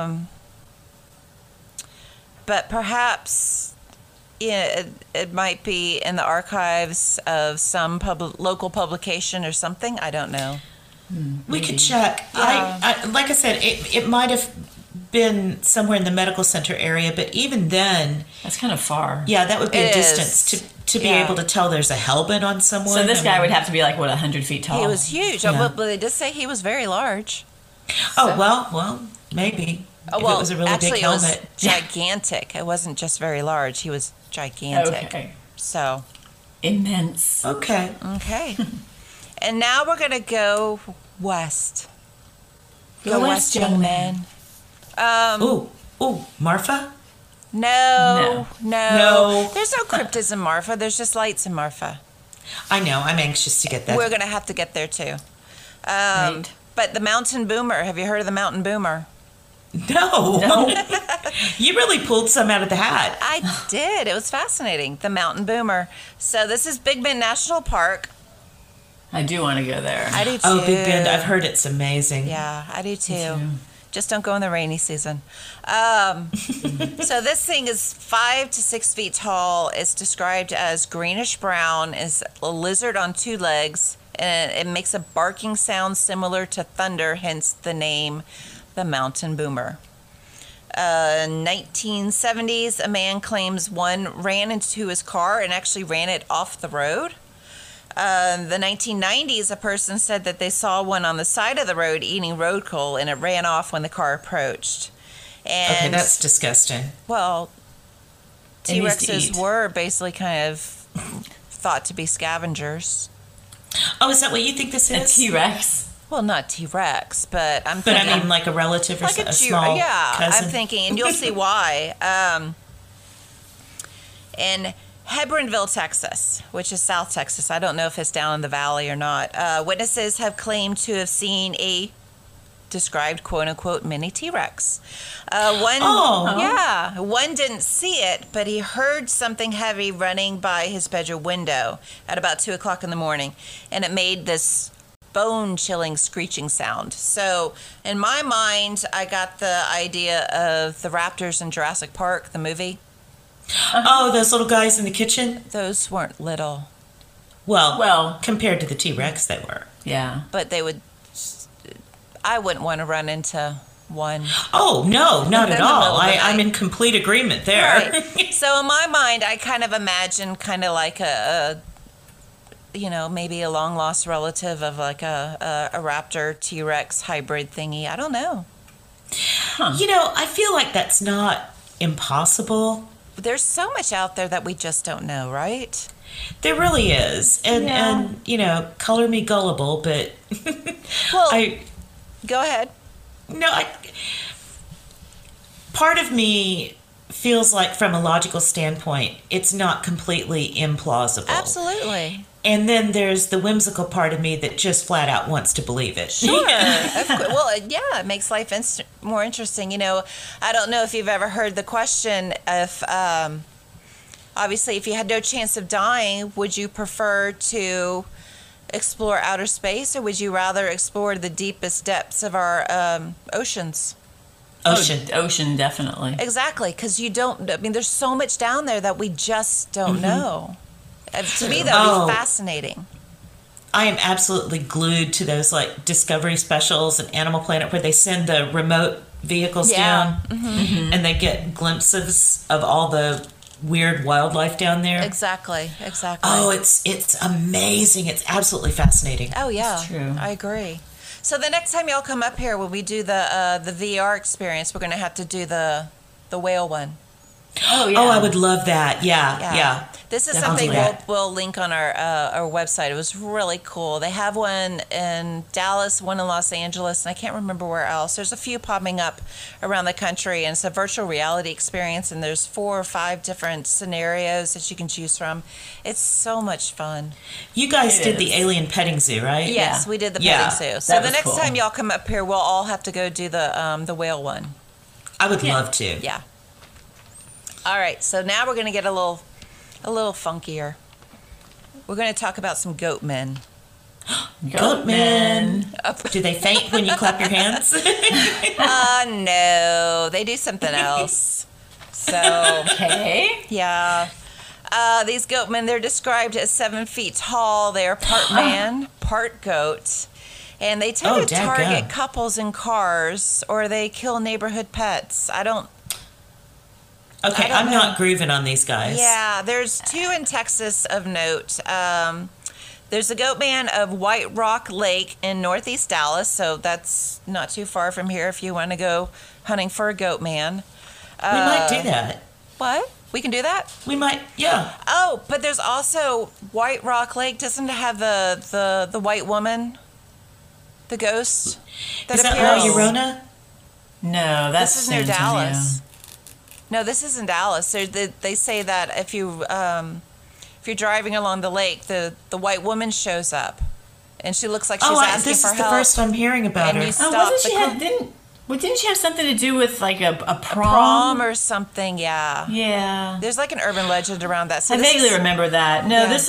But perhaps it might be in the archives of some local publication or something. I don't know. We could check. Yeah. I like I said, it might have been somewhere in the medical center area, but even then, That's kind of far. yeah, that would be a It distance is. to be Yeah. able to tell there's a helmet on someone. So this I guy mean- would have to be like, what, 100 feet tall? He was huge. Yeah. But they did say he was very large. Oh well, maybe. Oh, If well, it was a really actually, big it was helmet. gigantic. It wasn't just very large. He was gigantic. Okay. So, Immense. Okay. okay. And now we're going to go west. Go west, young man. Ooh, Marfa? No. No. There's no cryptids in Marfa. There's just lights in Marfa. I know. I'm anxious to get that. We're going to have to get there too. Right. But the mountain boomer, have you heard of the mountain boomer? No. You really pulled some out of the hat. I did. It was fascinating. The mountain boomer. So this is Big Bend National Park. I do want to go there. I do too. Oh, Big Bend. I've heard it's amazing. Yeah, I do too. too. Just don't go in the rainy season. So this thing is 5 to 6 feet tall. It's described as greenish brown. Is a lizard on 2 legs, and it makes a barking sound similar to thunder. Hence the name, the mountain boomer. 1970s, a man claims one ran into his car and actually ran it off the road. The 1990s, a person said that they saw one on the side of the road eating road coal, and it ran off when the car approached. And Okay, that's disgusting. well, It needs to T-Rexes eat. were basically kind of thought to be scavengers. Oh, is that what you think this A is? T-Rex. Well, not T-Rex, but I'm But thinking I mean, like a relative or like a small yeah. cousin. I'm thinking, and you'll see why. And Hebronville, Texas, which is South Texas. I don't know if it's down in the valley or not. Witnesses have claimed to have seen a described quote-unquote mini T-Rex. One didn't see it, but he heard something heavy running by his bedroom window at about 2 o'clock in the morning, and it made this bone-chilling screeching sound. So in my mind, I got the idea of the raptors in Jurassic Park, the movie. Oh, those little guys in the kitchen? Those weren't little. Well, compared to the T-Rex, they were. Yeah. But I wouldn't want to run into one. Oh, no, not at all. I'm in complete agreement there. Right. So in my mind, I kind of imagine kind of like maybe a long-lost relative of like a raptor T-Rex hybrid thingy. I don't know. Huh. I feel like that's not impossible. There's so much out there that we just don't know, right? There really is. And color me gullible, but well, go ahead. No, part of me feels like from a logical standpoint, it's not completely implausible. Absolutely. And then there's the whimsical part of me that just flat out wants to believe it. Sure. Well, yeah, it makes life more interesting. I don't know if you've ever heard the question if, obviously, if you had no chance of dying, would you prefer to explore outer space, or would you rather explore the deepest depths of our oceans? Ocean, definitely. Exactly, because there's so much down there that we just don't know. To me, that would be fascinating. I am absolutely glued to those like Discovery specials and Animal Planet where they send the remote vehicles down and they get glimpses of all the weird wildlife down there. Exactly. Oh, it's amazing. It's absolutely fascinating. Oh, yeah. That's true. I agree. So the next time y'all come up here, when we do the VR experience, we're going to have to do the whale one. Oh, yeah. Oh, I would love that. Yeah. This is Definitely. something we'll link on our website. It was really cool. They have one in Dallas, one in Los Angeles, and I can't remember where else. There's a few popping up around the country, and it's a virtual reality experience, and there's 4 or 5 different scenarios that you can choose from. It's so much fun. You guys did the alien petting zoo, right? Yes, we did the petting zoo. So the next cool. time y'all come up here, we'll all have to go do the whale one. I would love to. Yeah. All right, so now we're going to get a little funkier. We're going to talk about some goat men. Goat men. Do they faint when you clap your hands? No, they do something else. So, Okay. yeah. These goat men, they're described as 7 feet tall. They are part man, part goat. And they tend to target couples in cars, or they kill neighborhood pets. Okay, I'm not grooving on these guys. Yeah, there's 2 in Texas of note. There's a goat man of White Rock Lake in northeast Dallas, so that's not too far from here if you want to go hunting for a goat man. We might do that. What? We can do that? We might, yeah. Oh, but there's also White Rock Lake. Doesn't it have the white woman? The ghost? Is that La appears? Llorona? No, that's This is near San Antonio. Dallas. No, this is in Dallas. They say that if you're driving along the lake, the white woman shows up, and she looks like she's asking this for is the help. first I'm hearing about And her. you Oh, stop wasn't the she have, didn't she have something to do with like a prom? prom or something. Yeah. Yeah. There's like an urban legend around that. So I this vaguely is- remember that. No, Yeah.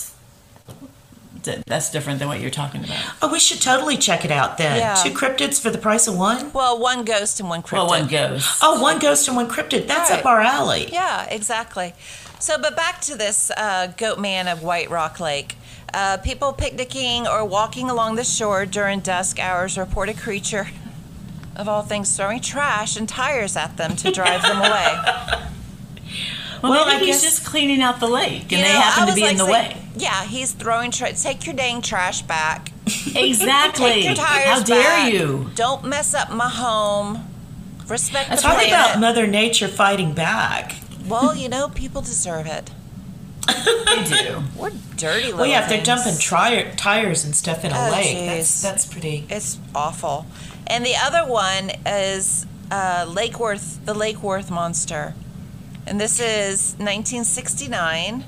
that's different than what you're talking about. Oh, we should totally check it out then. Yeah. 2 cryptids for the price of one? Well, one ghost and one cryptid. Well, one goes. Oh, 1 ghost and 1 cryptid. That's Right. up our alley. Yeah, exactly. So, but back to this goat man of White Rock Lake. People picnicking or walking along the shore during dusk hours report a creature, of all things, throwing trash and tires at them to drive them away. Well, I maybe he's guess- just cleaning out the lake, and You they know, happen I to was be in the saying, way. Yeah, he's throwing take your dang trash back. Exactly. Take your tires How dare back. you? Don't mess up my home. Respect the Talk planet. about Mother Nature fighting back. Well, people deserve it. They do. We're dirty little Well, yeah, if they're things. dumping tires and stuff in a Oh, lake, jeez. that's pretty. It's awful. And the other one is the Lake Worth monster. And this is 1969.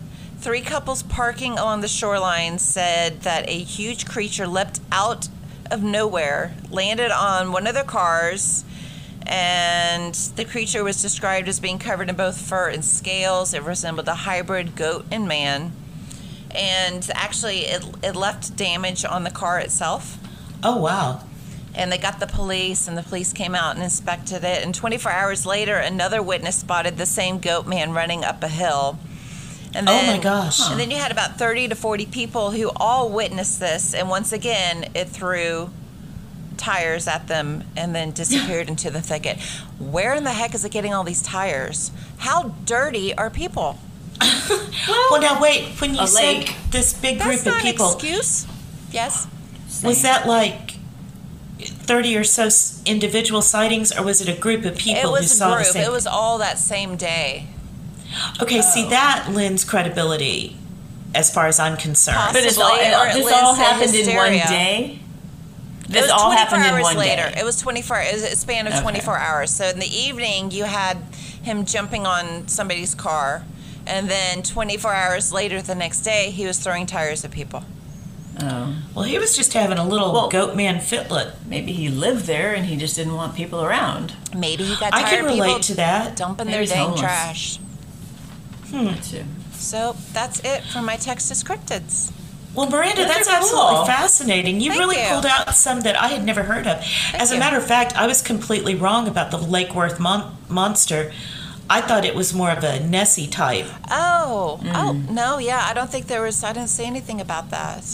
3 couples parking along the shoreline said that a huge creature leapt out of nowhere, landed on one of their cars, and the creature was described as being covered in both fur and scales. It resembled a hybrid goat and man. And actually, it left damage on the car itself. Oh, wow. And they got the police, and the police came out and inspected it. And 24 hours later, another witness spotted the same goat man running up a hill. And then, oh, my gosh. And then you had about 30 to 40 people who all witnessed this. And once again, it threw tires at them and then disappeared into the thicket. Where in the heck is it getting all these tires? How dirty are people? Well, now wait. When you said lake. this big That's group of not people, an excuse. Yes. was that like 30 or so individual sightings, or was it a group of people It who was a saw the group. same? It was all that same day. Okay, see, that lends credibility as far as I'm concerned. Possibly. But this all Lindsay happened in one hysteria. day? It This was all 24 happened in hours one later. day? It was 24. It was a span of Okay. 24 hours. So in the evening, you had him jumping on somebody's car, and then 24 hours later, the next day, he was throwing tires at people. Oh. Well, he was just having a little Well- goat man fitlet. Maybe he lived there and he just didn't want people around. Maybe he got I tired can of people relate to that. dumping Maybe their he's dang homeless. trash. Too. So that's it for my Texas cryptids. Well, Miranda, Those that's are absolutely cool. fascinating. You Thank really you. pulled out some that I had never heard of. As a you. matter of fact, I was completely wrong about the Lake Worth monster. I thought it was more of a Nessie type. Oh, no, yeah. I don't think there was. I didn't see anything about that.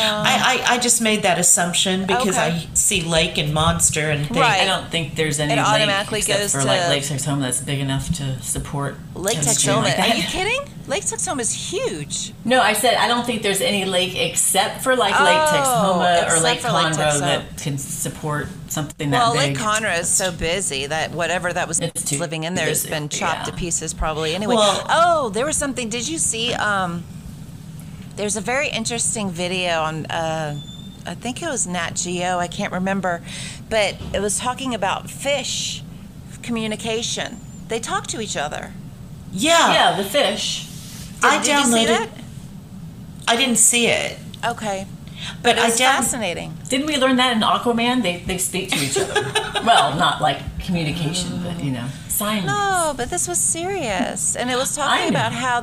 I just made that assumption because Okay. I see lake and monster and think, Right. I don't think there's any It lake automatically except goes for to- like Lake Texoma that's big enough to support Lake a stream Texoma. like that. Are you kidding? Lake Texoma is huge. No, I said I don't think there's any lake except for like Lake Texoma or except Lake for Lake Conroe Texoma. that can support something that Well, big. Lake Conroe is so busy that whatever that was It's too living in there has busy, been chopped yeah. to pieces probably. Anyway, Well- there was something. Did you see? There's a very interesting video on. I think it was Nat Geo. I can't remember, but it was talking about fish communication. They talk to each other. Yeah, the fish. I Did you see downloaded. that? I didn't see it, Okay, but it I was down. fascinating. Didn't we learn that in Aquaman? They speak to each other. Well, not like communication, but sign. No, but this was serious, and it was talking I know. about how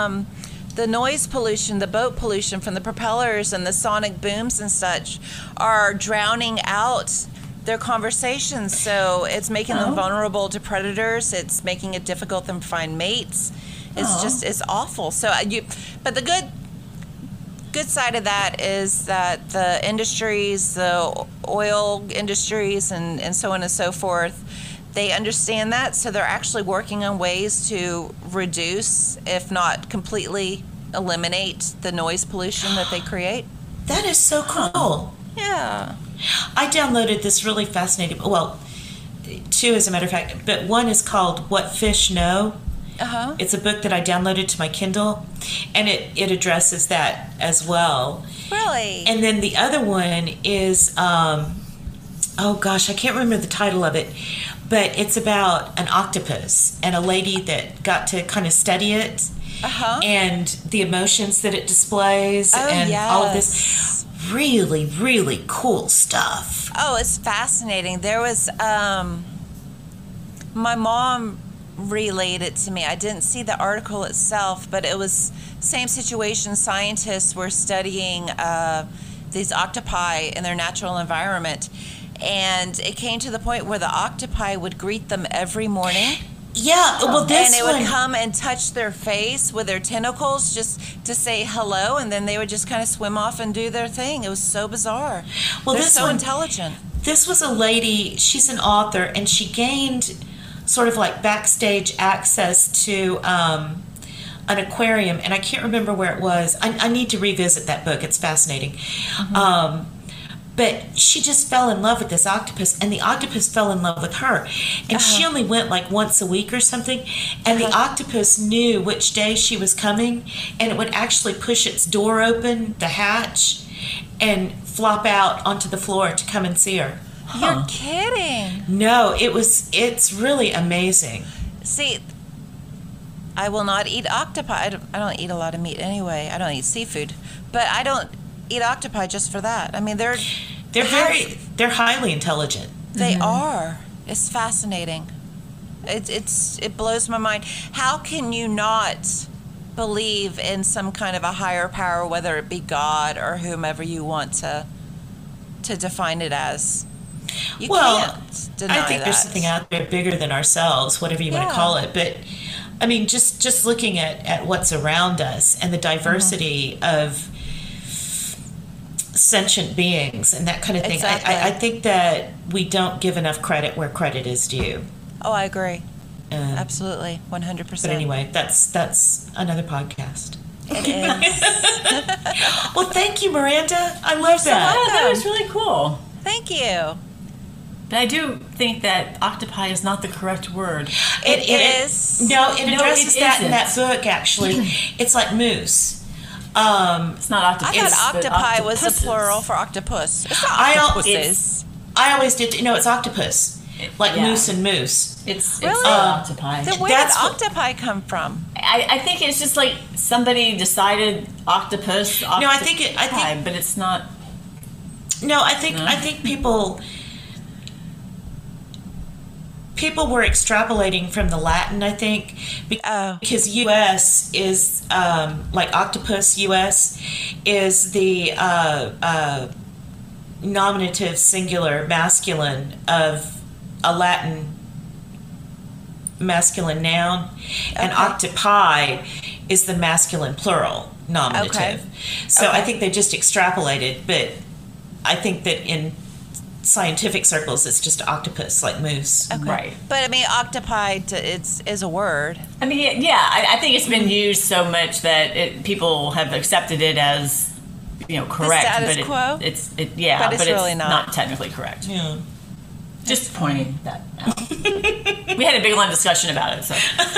the noise pollution, the boat pollution from the propellers and the sonic booms and such are drowning out their conversations. So it's making them vulnerable to predators. It's making it difficult for them to find mates. It's awful. So but the good side of that is that the industries, the oil industries and so on and so forth, they understand that, so they're actually working on ways to reduce, if not completely eliminate, the noise pollution that they create. That is so cool. Yeah. I downloaded this really fascinating. Well, two as a matter of fact, but one is called "What Fish Know." Uh-huh. It's a book that I downloaded to my Kindle, and it addresses that as well. Really? And then the other one is, oh gosh, I can't remember the title of it, but it's about an octopus and a lady that got to kind of study it and the emotions that it displays and all of this. Really, really cool stuff. Oh, it's fascinating. There was, my mom relayed it to me. I didn't see the article itself, but it was same situation. Scientists were studying these octopi in their natural environment, and it came to the point where the octopi would greet them every morning. Yeah, well, this And it one, would come and touch their face with their tentacles just to say hello, and then they would just kind of swim off and do their thing. It was so bizarre. Well, They're this so one- intelligent. this was a lady, she's an author, and she gained sort of like backstage access to an aquarium, and I can't remember where it was. I need to revisit that book. It's fascinating. But she just fell in love with this octopus, and the octopus fell in love with her. And she only went like once a week or something, and the octopus knew which day she was coming, and it would actually push its door open, the hatch, and flop out onto the floor to come and see her. You're kidding. No, it's really amazing. See, I will not eat octopi. I don't eat a lot of meat anyway. I don't eat seafood, but I don't eat octopi just for that. I mean, they're highly intelligent. They are. It's fascinating. It blows my mind. How can you not believe in some kind of a higher power, whether it be God or whomever you want to define it as? You can't deny I think there's something out there bigger than ourselves, whatever you want to call it. But I mean, just looking at what's around us and the diversity of sentient beings and that kind of thing. Exactly. I think that we don't give enough credit where credit is due. Oh, I agree. Absolutely, 100%. But anyway, that's another podcast. It is. Well, thank you, Miranda. I love that. Oh, that was really cool. Thank you. But I do think that octopi is not the correct word. It is. No, it addresses that in that isn't. book, actually. It's like moose. It's not octopus. I thought but octopi was the octopuses. plural for octopus. It's not I octopuses. always did. No, it's octopus. Like Yeah. moose and moose. It's Really? octopi. Then where That's did what- octopi come from? I think it's just like somebody decided octopus. No, I think but it's not. No, I think people were extrapolating from the Latin, I think, because U.S. is like octopus. U.S. is the nominative singular masculine of a Latin masculine noun, and octopi is the masculine plural nominative. Okay. So I think they just extrapolated, but I think that in scientific circles it's just octopus, like moose. Okay. Right. But I mean, octopi is a word. I mean, yeah, I think it's been used so much that people have accepted it as, correct. status but quo? But it's really not. technically correct. Yeah. Just pointing that out. We had a big long discussion about it, so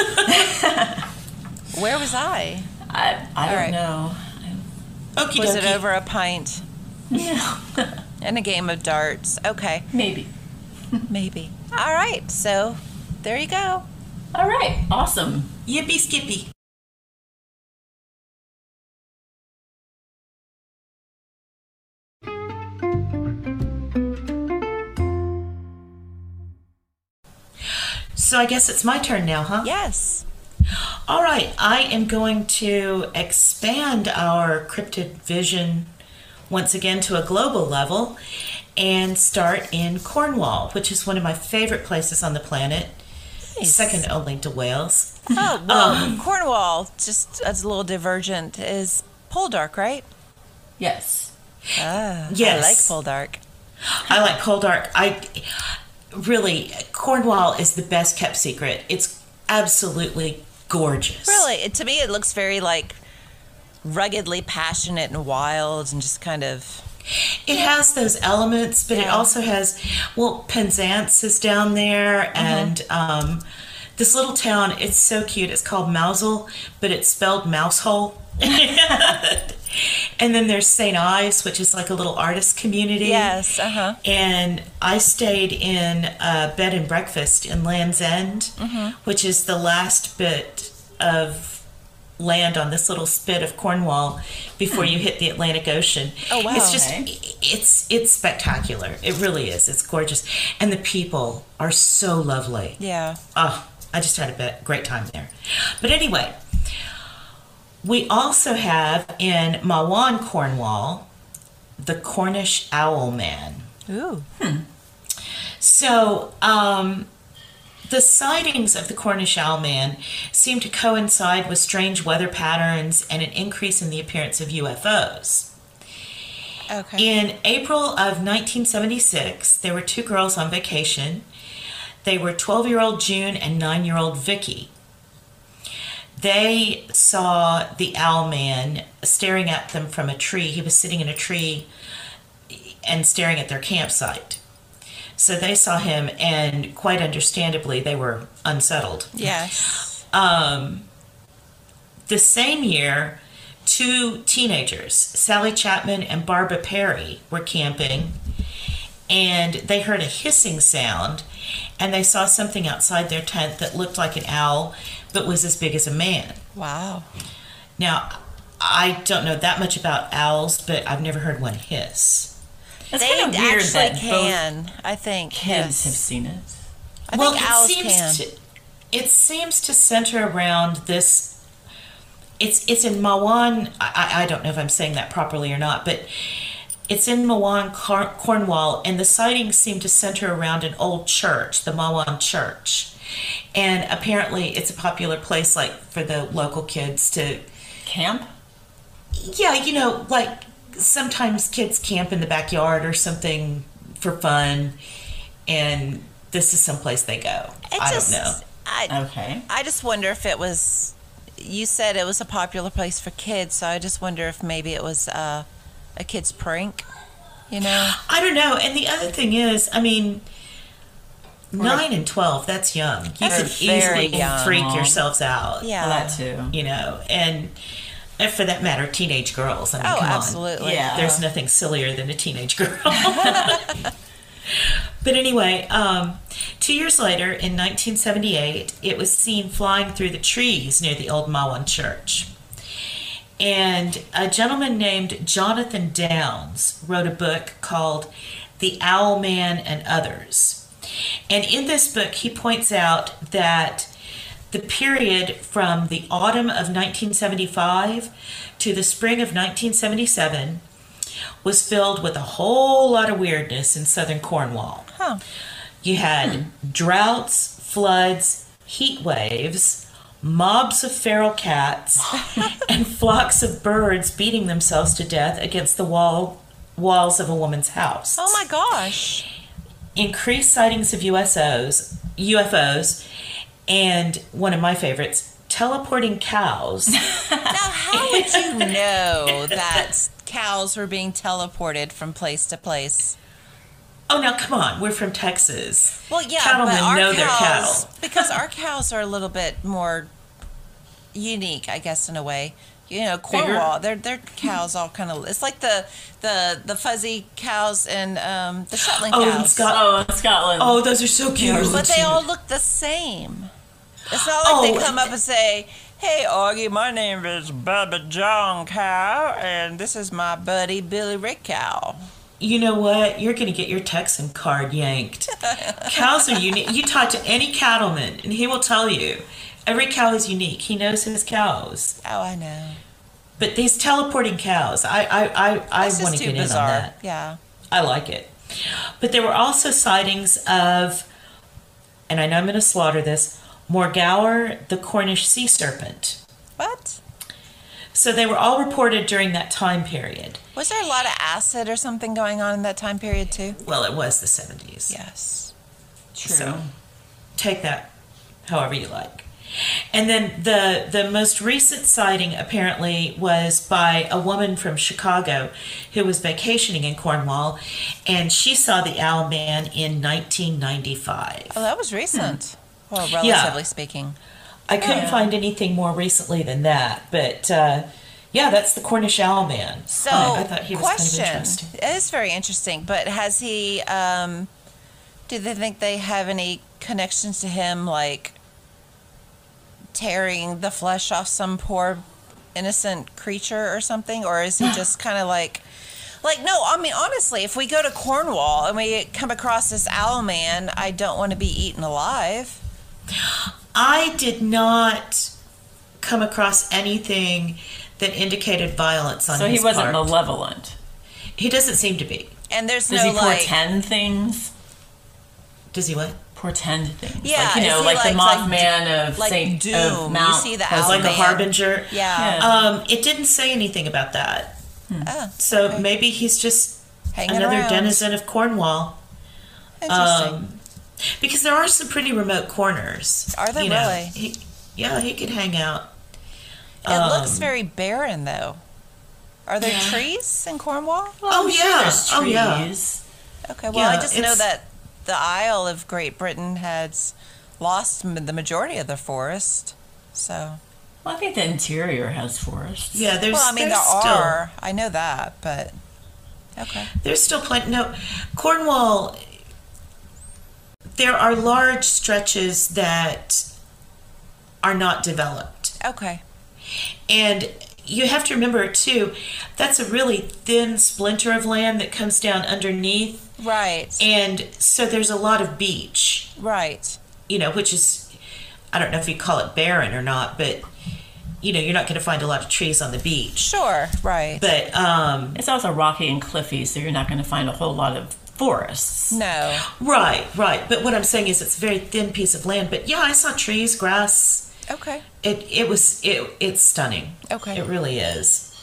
Where was I? I don't right. know. Okie Was it dokie. over a pint Yeah, and a game of darts? Okay, maybe. maybe. All right, so there you go. All right, awesome. Yippee skippy. So I guess it's my turn now, huh? Yes. All right, I am going to expand our cryptid vision once again to a global level and start in Cornwall, which is one of my favorite places on the planet, Nice. second only to Wales. Oh, well, Cornwall, just as a little divergent, is Poldark, right? Yes. Ah, Yes. I like Poldark. I like Poldark. Cornwall is the best kept secret. It's absolutely gorgeous. Really, to me, it looks very like ruggedly passionate and wild and just kind of. It has those elements, but it Yeah. also has, Penzance is down there, and this little town, it's so cute. It's called Mousehole, but it's spelled mousehole. And then there's St. Ives, which is like a little artist community. Yes, And I stayed in a bed and breakfast in Land's End, which is the last bit of land on this little spit of Cornwall before you hit the Atlantic Ocean. Oh, wow. It's just Okay. it's spectacular. It really is. It's gorgeous, and the people are so lovely. Yeah. Oh, I just had a great time there. But anyway, we also have in Mawan, Cornwall, the Cornish Owl Man. Ooh. So, the sightings of the Cornish Owl Man seem to coincide with strange weather patterns and an increase in the appearance of UFOs. Okay. In April of 1976, there were two girls on vacation. They were 12-year-old June and 9-year-old Vicky. They saw the owl man staring at them from a tree. He was sitting in a tree and staring at their campsite. So they saw him, and quite understandably, they were unsettled. Yes. The same year, two teenagers, Sally Chapman and Barbara Perry, were camping, and they heard a hissing sound, and they saw something outside their tent that looked like an owl but was as big as a man. Wow. Now, I don't know that much about owls, but I've never heard one hiss. It's They kind of weird actually that can, I think. kids have Yes. seen it. I think owls can. It seems to center around this. It's in Mawan. I don't know if I'm saying that properly or not, but it's in Mawan, Cornwall, and the sightings seem to center around an old church, the Mawan Church, and apparently it's a popular place, like for the local kids to Camp? Yeah, like sometimes kids camp in the backyard or something for fun, and this is someplace they go. I don't know. Okay. I just wonder if it was. You said it was a popular place for kids, so I just wonder if maybe it was a kid's prank. I don't know. And the other thing is, I mean, 9 and 12, that's young. You That's could very easily young. freak yourselves out. Yeah. Well, that too. And for that matter, teenage girls. I mean, Oh, come absolutely. Yeah. on. There's nothing sillier than a teenage girl. But anyway, 2 years later, in 1978, it was seen flying through the trees near the old Mawan Church. And a gentleman named Jonathan Downs wrote a book called The Owl Man and Others. And in this book, he points out that the period from the autumn of 1975 to the spring of 1977 was filled with a whole lot of weirdness in southern Cornwall. Huh. You had droughts, floods, heat waves, mobs of feral cats, and flocks of birds beating themselves to death against the walls of a woman's house. Oh my gosh. Increased sightings of UFOs, and one of my favorites, teleporting cows. Now, how would you know that cows were being teleported from place to place? Oh, now come on, we're from Texas. Well, yeah, Cattlemen but our know their cows, cattle. because our cows are a little bit more unique, I guess, in a way. Cornwall, their cows all kind of. It's like the fuzzy cows and the Shetland Oh, cows. in Scotland. Oh, Scotland. Oh, those are so cute. But they all look the same. It's not like they come up and say, "Hey, Augie, my name is Bubba John Cow, and this is my buddy Billy Rick Cow." You know what? You're going to get your Texan card yanked. Cows are unique. You talk to any cattleman, and he will tell you every cow is unique. He knows his cows. Oh, I know. But these teleporting cows, I It's want just to too get bizarre. in on that. Yeah. I like it. But there were also sightings of, and I know I'm going to slaughter this, Morgower, the Cornish sea serpent. What? So they were all reported during that time period. Was there a lot of acid or something going on in that time period too? Well, it was the 70s. Yes. True. So take that however you like. And then the most recent sighting apparently was by a woman from Chicago who was vacationing in Cornwall, and she saw the Owl Man in 1995. Oh, that was recent. Well, relatively speaking. I couldn't find anything more recently than that, but yeah, that's the Cornish Owl Man. So, I thought he was question. kind of interesting. It is very interesting, but has he, do they think they have any connections to him, like tearing the flesh off some poor innocent creature or something? Or is he just kind of like, no, I mean, honestly, if we go to Cornwall and we come across this Owl Man, I don't want to be eaten alive. I did not come across anything that indicated violence on So his he wasn't part. malevolent. He doesn't seem to be. And there's Does no, he like... portend things? Does he what? Portend things. Yeah, like, you is know, he like the like Mothman of like Saint Doom? of Mount. You see the Pleasant. Owl Like a Man. harbinger? Yeah. It didn't say anything about that. Oh, So okay. maybe he's just Hanging another around. denizen of Cornwall. Interesting. Because there are some pretty remote corners. Are there you know. really? He could hang out. It looks very barren, though. Are there trees in Cornwall? Oh, yeah. There's Oh, yeah. trees. Okay, well, I Yeah, just know it's- that the Isle of Great Britain has lost the majority of their forest. So, Well, I think the interior has forests. Yeah, there's, well, I mean, there there's still, are. I know that, but okay. There's still plenty. No, Cornwall, there are large stretches that are not developed. Okay. And you have to remember, too, that's a really thin splinter of land that comes down underneath. Right. And so there's a lot of beach. Right. Which is, I don't know if you call it barren or not, but, you're not going to find a lot of trees on the beach. Sure, right. But it's also rocky and cliffy, so you're not going to find a whole lot of forests. No. Right. But what I'm saying is it's a very thin piece of land. But yeah, I saw trees, grass. Okay. It's stunning. Okay. It really is.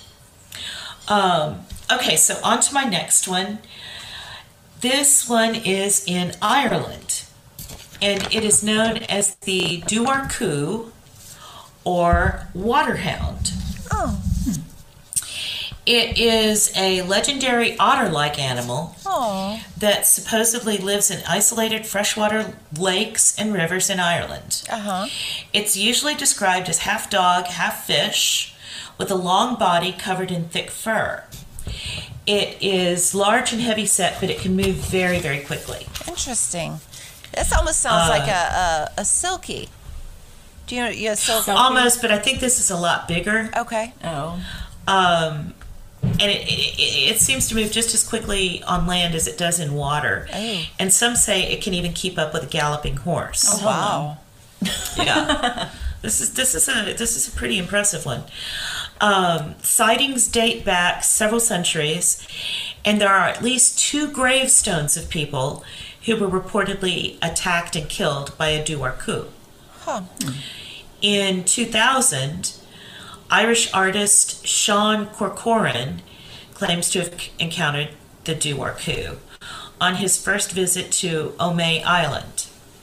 Okay, so on to my next one. This one is in Ireland, and it is known as the Dúar Cú, or waterhound. Oh. It is a legendary otter-like animal that supposedly lives in isolated freshwater lakes and rivers in Ireland. Uh-huh. It's usually described as half dog, half fish, with a long body covered in thick fur. It is large and heavy set, but it can move very, very quickly. Interesting. This almost sounds like a silky. Do you know a silky? Almost, but I think this is a lot bigger. Okay. Oh. And it seems to move just as quickly on land as it does in water. Oh. And some say it can even keep up with a galloping horse. Oh, wow. Yeah. This is a pretty impressive one. Sightings date back several centuries, and there are at least 2 gravestones of people who were reportedly attacked and killed by a Dúar Cú. Huh. In 2000, Irish artist Sean Corcoran claims to have encountered the Dúar Cú on his first visit to Omagh Island.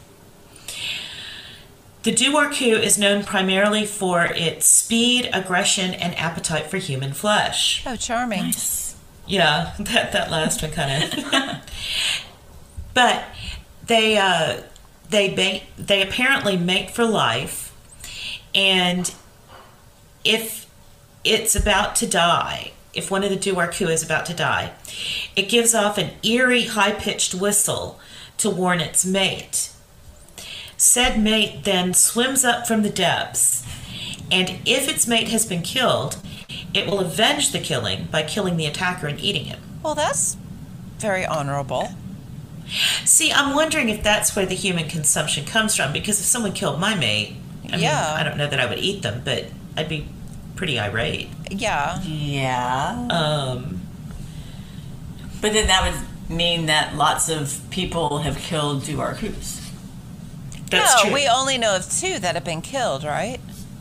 The Dúar Cú is known primarily for its speed, aggression, and appetite for human flesh. Oh, charming. Nice. Yeah, that last one kind of. But they apparently mate for life, and if it's about to die, if one of the Dúar Cú is about to die, it gives off an eerie, high-pitched whistle to warn its mate. Said mate then swims up from the depths, and if its mate has been killed, it will avenge the killing by killing the attacker and eating him. Well, that's very honorable. See, I'm wondering if that's where the human consumption comes from, because if someone killed my mate, I mean, I don't know that I would eat them, but I'd be pretty irate. Yeah. Yeah. But then that would mean that lots of people have killed Dúar Cús. That's true. We only know of 2 that have been killed, right?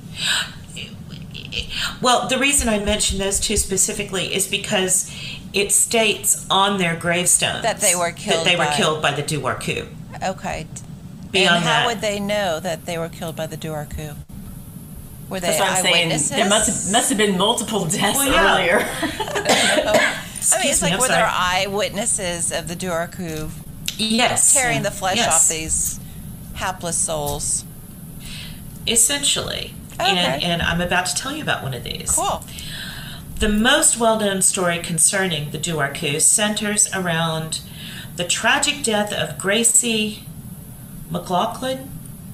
Well, the reason I mentioned those 2 specifically is because it states on their gravestones That they were killed by the Dúar Cú. Okay. Beyond and how that, would they know that they were killed by the Dúar Cú? Were they That's what I'm saying. eyewitnesses? There must have been multiple deaths earlier. I mean, it's like, were there eyewitnesses of the Dúar Cú yes, tearing the flesh yes. off these hapless souls? Essentially. Okay. And I'm about to tell you about one of these. Cool. The most well-known story concerning the Dúar Cú centers around the tragic death of Gracie McLaughlin.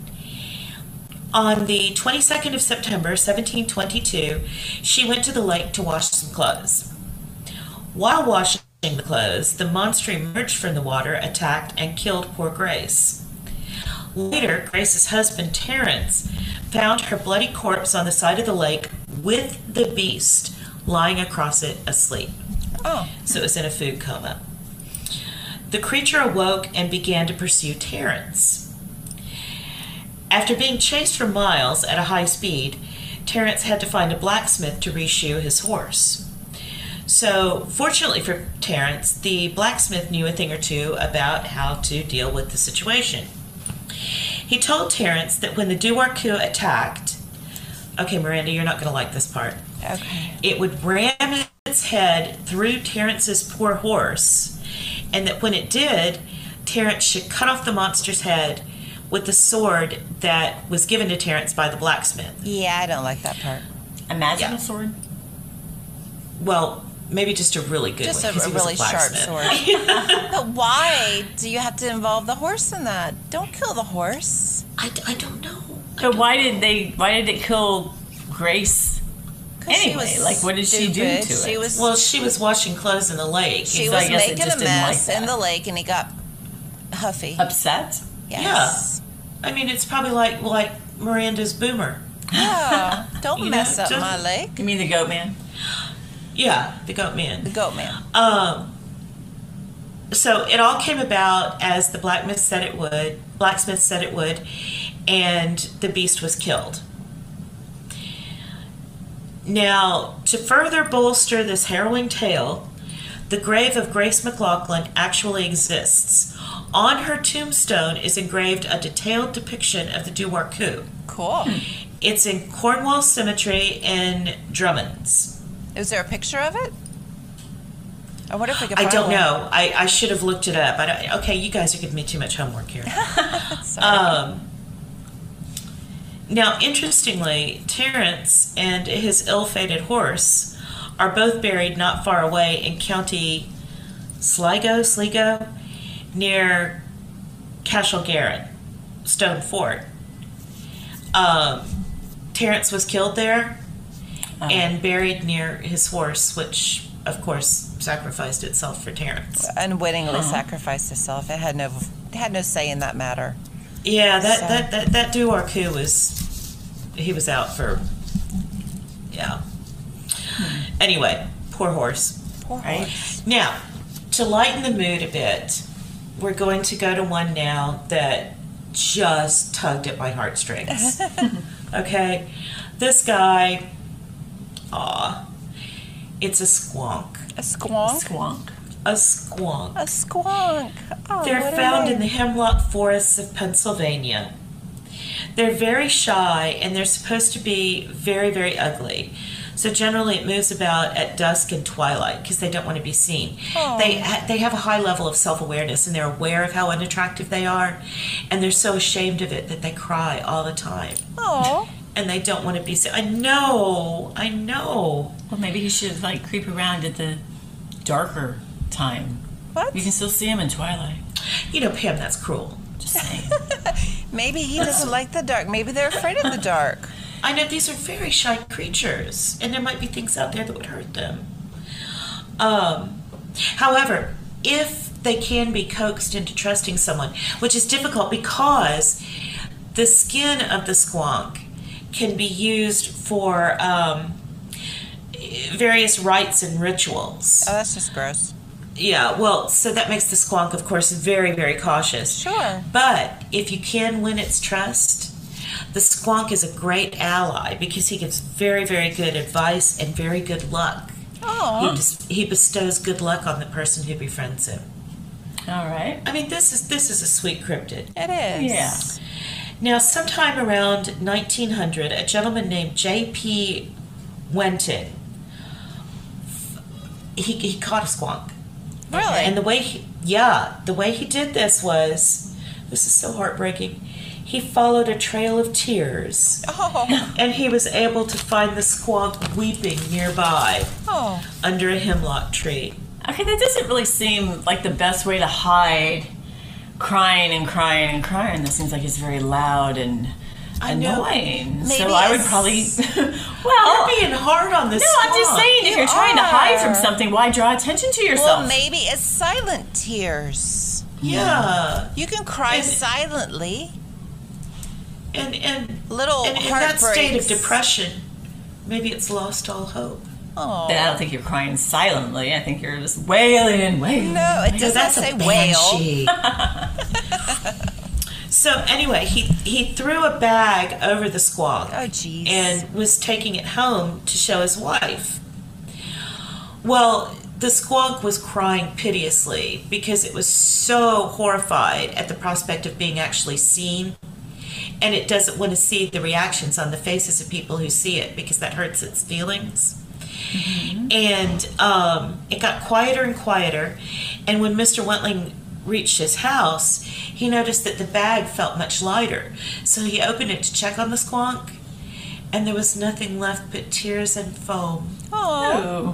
On the 22nd of September, 1722, she went to the lake to wash some clothes. While washing the clothes, the monster emerged from the water, attacked, and killed poor Grace. Later, Grace's husband, Terence, found her bloody corpse on the side of the lake with the beast lying across it asleep. Oh. So it was in a food coma. The creature awoke and began to pursue Terence. After being chased for miles at a high speed, Terence had to find a blacksmith to reshoe his horse. So, fortunately for Terence, the blacksmith knew a thing or two about how to deal with the situation. He told Terence that when the Dúar Cú attacked, okay, Miranda, you're not going to like this part. Okay. It would ram its head through Terence's poor horse, and that when it did, Terence should cut off the monster's head with the sword that was given to Terence by the blacksmith. Yeah, I don't like that part. Imagine Yeah. a sword. Well, maybe just a really good Just one. 'Cause a he was really sharp blacksmith. sword. But why do you have to involve the horse in that? Don't kill the horse. I don't know. But why did it kill Grace 'Cause she anyway? was Like, what did she do stupid. to She it? was Well, she was washing clothes in the lake. she So I was guess it making just a didn't like mess in that. the lake, and he got huffy. Upset? Yes. I mean, it's probably like Miranda's boomer. Yeah. Don't You mess know, up just- my lake. You mean the goat man? Yeah, the goat man. The goat man. So it all came about as the blacksmith said it would, and the beast was killed. Now, to further bolster this harrowing tale, the grave of Grace McLaughlin actually exists. On her tombstone is engraved a detailed depiction of the Duar coup. Cool. It's in Cornwall Cemetery in Drummonds. Is there a picture of it? I wonder if we could I find don't one. know. I should have looked it up. Okay, you guys are giving me too much homework here. Sorry. Now, interestingly, Terence and his ill-fated horse are both buried not far away in County Sligo, near Cashel-Garran, Stone Fort. Terence was killed there and buried near his horse, which, of course, sacrificed itself for Terence. Unwittingly sacrificed himself. It had no say in that matter. Yeah, So- that Duar coup he was out for, yeah. Anyway, poor horse. Poor Right. horse. Now, to lighten the mood a bit, we're going to go to one now that just tugged at my heartstrings. Okay? This guy, it's a squonk. A squonk. Squonk. A squonk. A squonk. Oh, They're what a found in name. the hemlock forests of Pennsylvania. They're very shy and they're supposed to be very, very ugly. So generally it moves about at dusk and twilight because they don't want to be seen. Aw. They have a high level of self-awareness and they're aware of how unattractive they are, and they're so ashamed of it that they cry all the time. Oh. And they don't want to be seen. I know. Well, maybe he should, like, creep around at the darker time. What? You can still see him in twilight. You know, Pam, that's cruel. Just saying. Maybe he doesn't like the dark. Maybe they're afraid of the dark. I know these are very shy creatures, and there might be things out there that would hurt them. However, if they can be coaxed into trusting someone, which is difficult because the skin of the squonk can be used for various rites and rituals. Oh, that's just gross. Yeah, well, so that makes the squonk, of course, very, very cautious. Sure. But if you can win its trust, the squonk is a great ally because he gives very, very good advice and very good luck. Oh. He bestows good luck on the person who befriends him. All right. I mean, this is a sweet cryptid. It is. Yeah. Now, sometime around 1900, a gentleman named J.P. Wenton, he caught a squonk. Really? And the way he did this is so heartbreaking. He followed a trail of tears, Oh. and he was able to find the squonk weeping nearby Oh. under a hemlock tree. Okay, that doesn't really seem like the best way to hide crying and crying and crying. That seems like it's very loud and I know. annoying. Maybe So I would it's- probably. You're being hard on this. No, I'm just saying, if You you're trying to hide are. from something, why draw attention to yourself? Well, maybe it's silent tears. Yeah, You can cry And- silently. and Little in that state of heartbreaks. depression, maybe it's lost all hope. Oh. Then I don't think you're crying silently. I think you're just wailing. No, it doesn't That's say a whale. banshee. So anyway, he threw a bag over the squonk. Oh, jeez. And was taking it home to show his wife. Well, the squonk was crying piteously because it was so horrified at the prospect of being actually seen, and it doesn't want to see the reactions on the faces of people who see it because that hurts its feelings. And it got quieter and quieter, and when Mr. Wentling reached his house, he noticed that the bag felt much lighter. So he opened it to check on the squonk, and there was nothing left but tears and foam. Oh. Oh.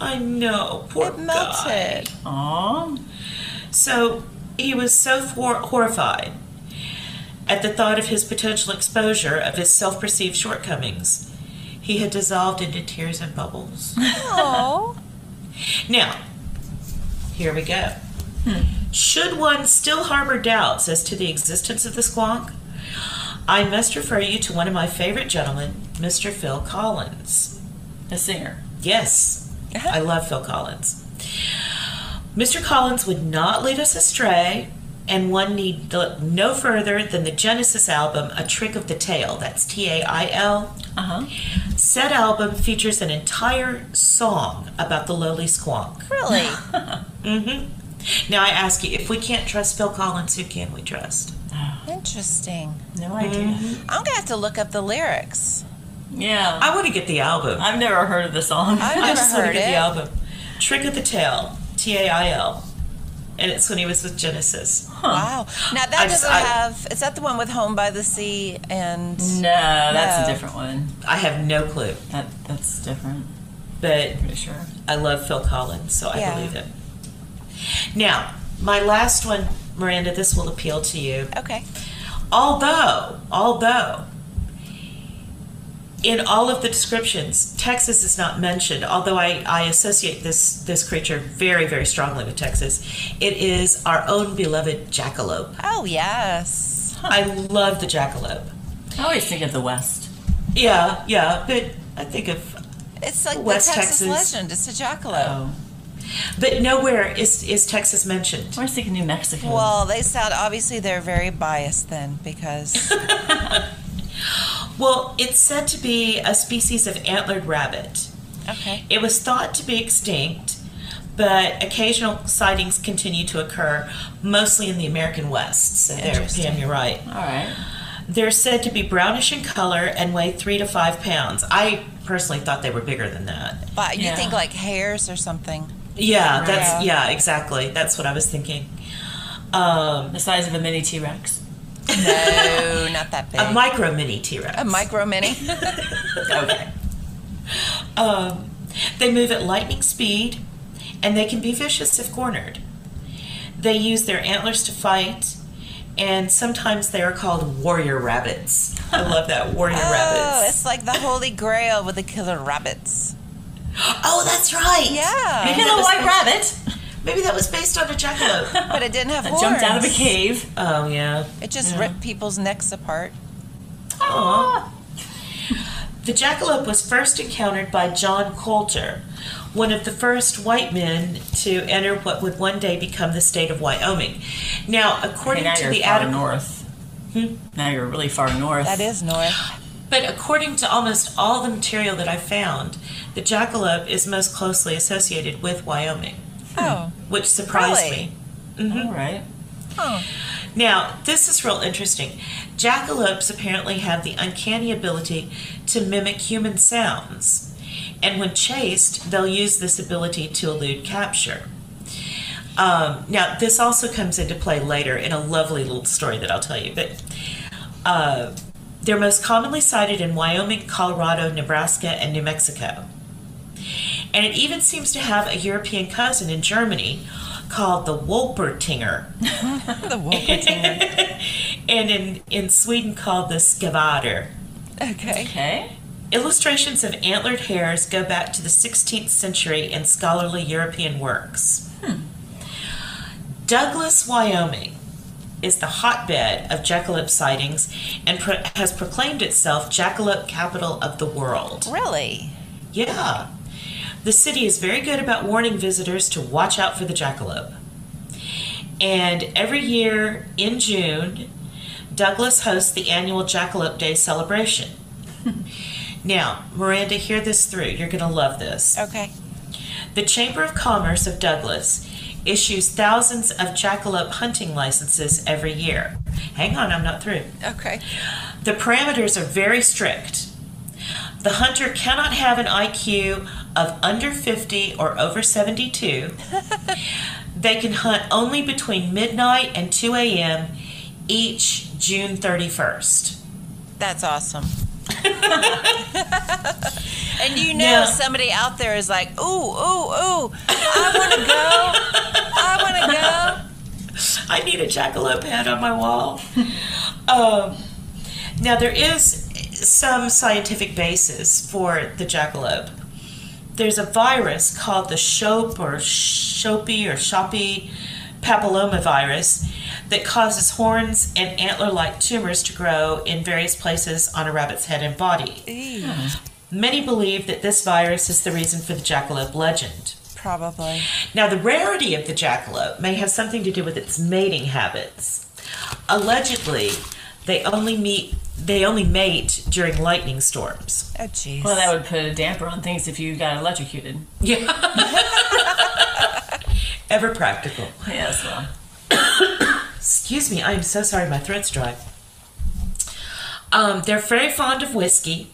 I know, poor It melted. guy. Aw. So he was so horrified at the thought of his potential exposure of his self-perceived shortcomings. He had dissolved into tears and bubbles. Oh. Now, here we go. Should one still harbor doubts as to the existence of the squonk, I must refer you to one of my favorite gentlemen, Mr. Phil Collins. The singer. Yes, I love Phil Collins. Mr. Collins would not lead us astray, and one need look no further than the Genesis album, A Trick of the Tail. That's Tail. Uh-huh. Said album features an entire song about the lowly squonk. Really? Mm-hmm. Now I ask you, if we can't trust Phil Collins, who can we trust? Interesting. No idea. I'm gonna have to look up the lyrics. Yeah. I want to get the album. I've never heard of the song. I've I never just want to heard get it. the album. Trick of the Tail, Tail. And it's when he was with Genesis. Wow. Now that I just- doesn't I- have. Is that the one with Home by the Sea and? No, that's No. a different one. I have no clue, That's different. but Pretty sure. I love Phil Collins, so I Yeah. believe it. Now, my last one, Miranda, this will appeal to you. Okay. Although, in all of the descriptions, Texas is not mentioned, although I associate this creature very, very strongly with Texas. It is our own beloved jackalope. Oh yes. I love the jackalope. I always think of the West. Yeah, but I think of, It's like West the Texas Texas. legend. It's a jackalope. Oh. but nowhere is Texas mentioned. I was thinking New Mexico. Well, they sound obviously they're very biased then because Well, it's said to be a species of antlered rabbit. okay. It was thought to be extinct, but occasional sightings continue to occur, mostly in the American West. So there, Interesting. Pam, you're right. All right. They're said to be brownish in color and weigh 3 to 5 pounds. I personally thought they were bigger than that. But you Yeah. think like hares or something? Yeah, Right. that's exactly. That's what I was thinking. The size of a mini T-Rex. No, not that big. A micro mini T-Rex. A micro mini. Okay. They move at lightning speed, and they can be vicious if cornered. They use their antlers to fight, and sometimes they are called warrior rabbits. I love that, warrior Oh, rabbits. it's like the Holy Grail with the killer rabbits. Oh, that's right. Yeah. Maybe that the was white based- rabbit Maybe that was based on a jackalope. But it didn't have that horns. jumped out of a cave. Oh, yeah. It just Yeah. ripped people's necks apart. Aw. The jackalope was first encountered by John Coulter, one of the first white men to enter what would one day become the state of Wyoming. Now, according now to you're the far Adam, north. Now you're really far north. That is north. but according to almost all the material that I found, the jackalope is most closely associated with Wyoming, Oh. which surprised Really? me. All right. Oh. Now, this is real interesting. Jackalopes apparently have the uncanny ability to mimic human sounds, and when chased, they'll use this ability to elude capture. Now, this also comes into play later in a lovely little story that I'll tell you, but they're most commonly sighted in Wyoming, Colorado, Nebraska, and New Mexico. And it even seems to have a European cousin in Germany called the Wolpertinger. The Wolpertinger. And in Sweden called the Skavader. Okay. Okay. Illustrations of antlered hares go back to the 16th century in scholarly European works. Douglas, Wyoming is the hotbed of jackalope sightings and has proclaimed itself jackalope capital of the world. Really? Yeah. The city is very good about warning visitors to watch out for the jackalope. And every year in June, Douglas hosts the annual Jackalope Day celebration. Now, Miranda, hear this through. You're going to love this. Okay. The Chamber of Commerce of Douglas issues thousands of jackalope hunting licenses every year. Hang on, I'm not through. Okay. The parameters are very strict. The hunter cannot have an IQ of under 50 or over 72. They can hunt only between midnight and 2 a.m. each June 31st. That's awesome. And you know Yeah. somebody out there is like, ooh, I want to go. I want to go. I need a jackalope head on my wall. Now, there is some scientific basis for the jackalope. There's a virus called the Shopee papillomavirus that causes horns and antler-like tumors to grow in various places on a rabbit's head and body. Ew. Many believe that this virus is the reason for the jackalope legend. Probably. Now, the rarity of the jackalope may have something to do with its mating habits. Allegedly, they only mate during lightning storms. Oh, jeez. Well, that would put a damper on things if you got electrocuted. Yeah. Ever practical. Yes, well. Excuse me, I am so sorry, my throat's dry. They're very fond of whiskey.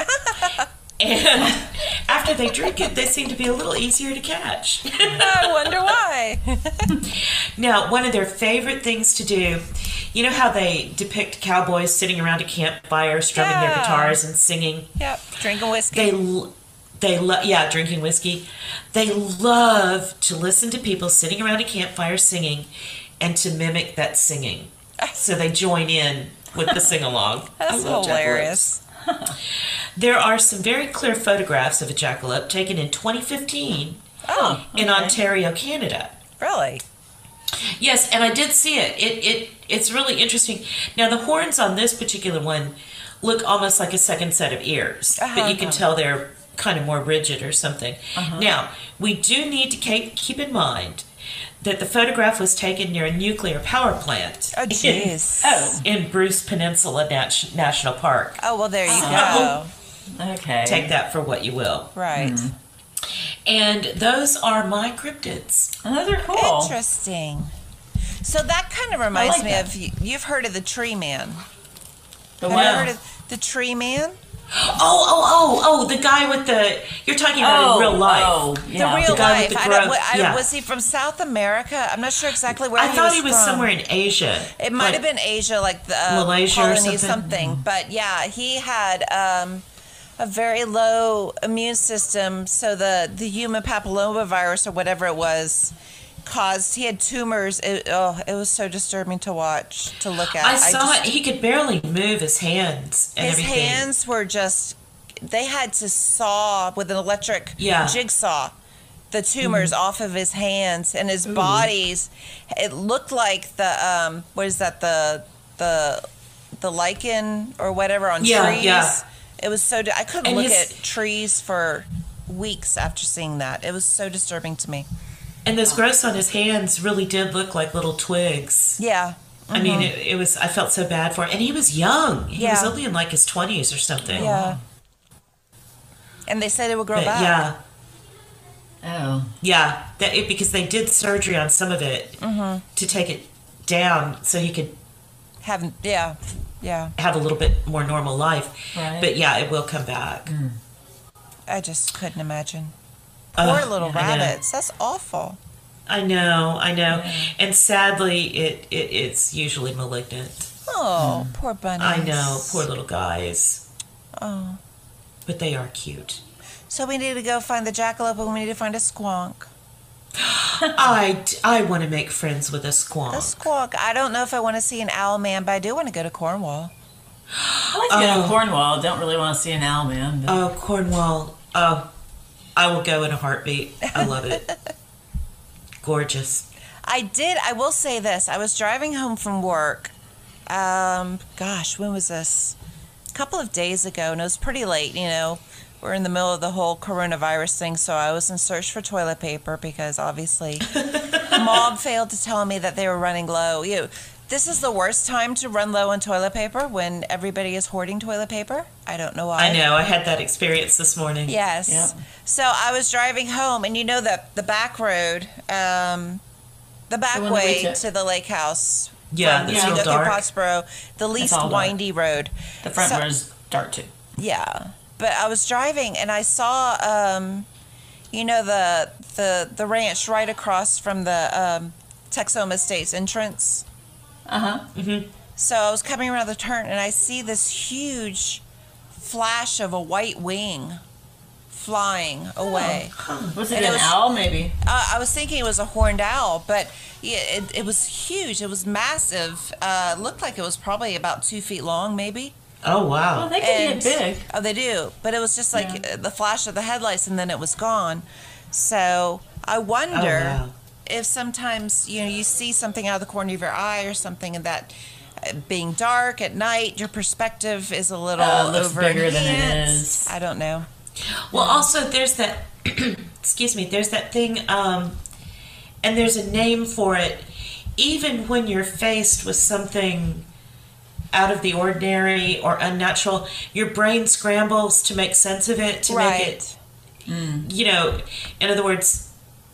And after they drink it, they seem to be a little easier to catch. I wonder why. Now, one of their favorite things to do, you know how they depict cowboys sitting around a campfire, strumming their Yeah. guitars and singing? Yep, drinking whiskey. Drinking whiskey. They love to listen to people sitting around a campfire singing and to mimic that singing. So they join in with the sing-along. That's I love hilarious. jackalopes. There are some very clear photographs of a jackalope taken in 2015 Oh, in Ontario, Canada. really? Yes, and I did see it. It's really interesting. Now, the horns on this particular one look almost like a second set of ears, but you can tell they're kind of more rigid or something. Now, we do need to keep in mind that the photograph was taken near a nuclear power plant. Oh, jeez. In Bruce Peninsula National Park. Oh, well, there you go. Okay. Take that for what you will. Right. And those are my cryptids. Oh, they're cool. Interesting. So that kind of reminds like me that. of, you've heard of the Tree Man. The Have what? you heard of the Tree Man? Oh, the guy with you're talking about in real life. Oh, The yeah. real the guy life. with the I don't, growth, yeah. Was he from South America? I'm not sure exactly where I he thought was he was from. somewhere in Asia. It might have been Asia, like the Malaysia or Polynesian, something. But yeah, he had a very low immune system, so the human papillomavirus or whatever it was caused. He had tumors. It was so disturbing to watch, to look at. I saw it. He could barely move his hands and His everything. hands were just. They had to saw with an electric Yeah. jigsaw the tumors off of his hands and his bodies. It looked like the what is that, the lichen or whatever on Yeah, trees. yeah. It was so I couldn't And look his- at trees for weeks after seeing that. It was so disturbing to me. And those growths on his hands really did look like little twigs. Yeah. I mean, it was. I felt so bad for him, and he was young. He was Yeah. only in like his 20s or something. Yeah. And they said it would grow But back. yeah, because they did surgery on some of it to take it down so he could Yeah. have a little bit more normal life. Right. But yeah, it will come back. I just couldn't imagine. Poor little I know. rabbits. That's awful. I know. And sadly, it's usually malignant. Oh, poor bunnies. I know, poor little guys. Oh. But they are cute. So we need to go find the jackalope and we need to find a squonk. I want to make friends with a A squonk. squonk. I don't know if I want to see an owl man, but I do want to go to Cornwall. I like to go to Cornwall. Don't really want to see an owl man. But Oh, Cornwall. Oh, I will go in a heartbeat. I love it. Gorgeous. I will say this. I was driving home from work. When was this? A couple of days ago, and it was pretty late, We're in the middle of the whole coronavirus thing, so I was in search for toilet paper because obviously Mom failed to tell me that they were running low. This is the worst time to run low on toilet paper when everybody is hoarding toilet paper. I don't know why. I know. I had that experience this morning. Yes. Yep. So I was driving home, and that the back road, the back one that way we took. to the lake house. Yeah, from- that's you real go dark. through Pottsboro, the least all dark. windy road. the front So- row is dark too. Yeah, but I was driving and I saw, the ranch right across from the Texoma Estates entrance. So I was coming around the turn and I see this huge flash of a white wing flying away. Was it And it an was- owl, maybe? I was thinking it was a horned owl, but yeah, it was huge. It was massive. Looked like it was probably about 2 feet long, maybe. Oh, wow. Well, they can get big. Oh, they do. But it was just like the flash of the headlights, and then it was gone. So I wonder wow. if sometimes you see something out of the corner of your eye or something, and that being dark at night, your perspective is a little looks over bigger than it is. I don't know. Well, also, there's that, excuse me, there's that thing, and there's a name for it. Even when you're faced with something out of the ordinary or unnatural, your brain scrambles to make sense of it, to make it, in other words,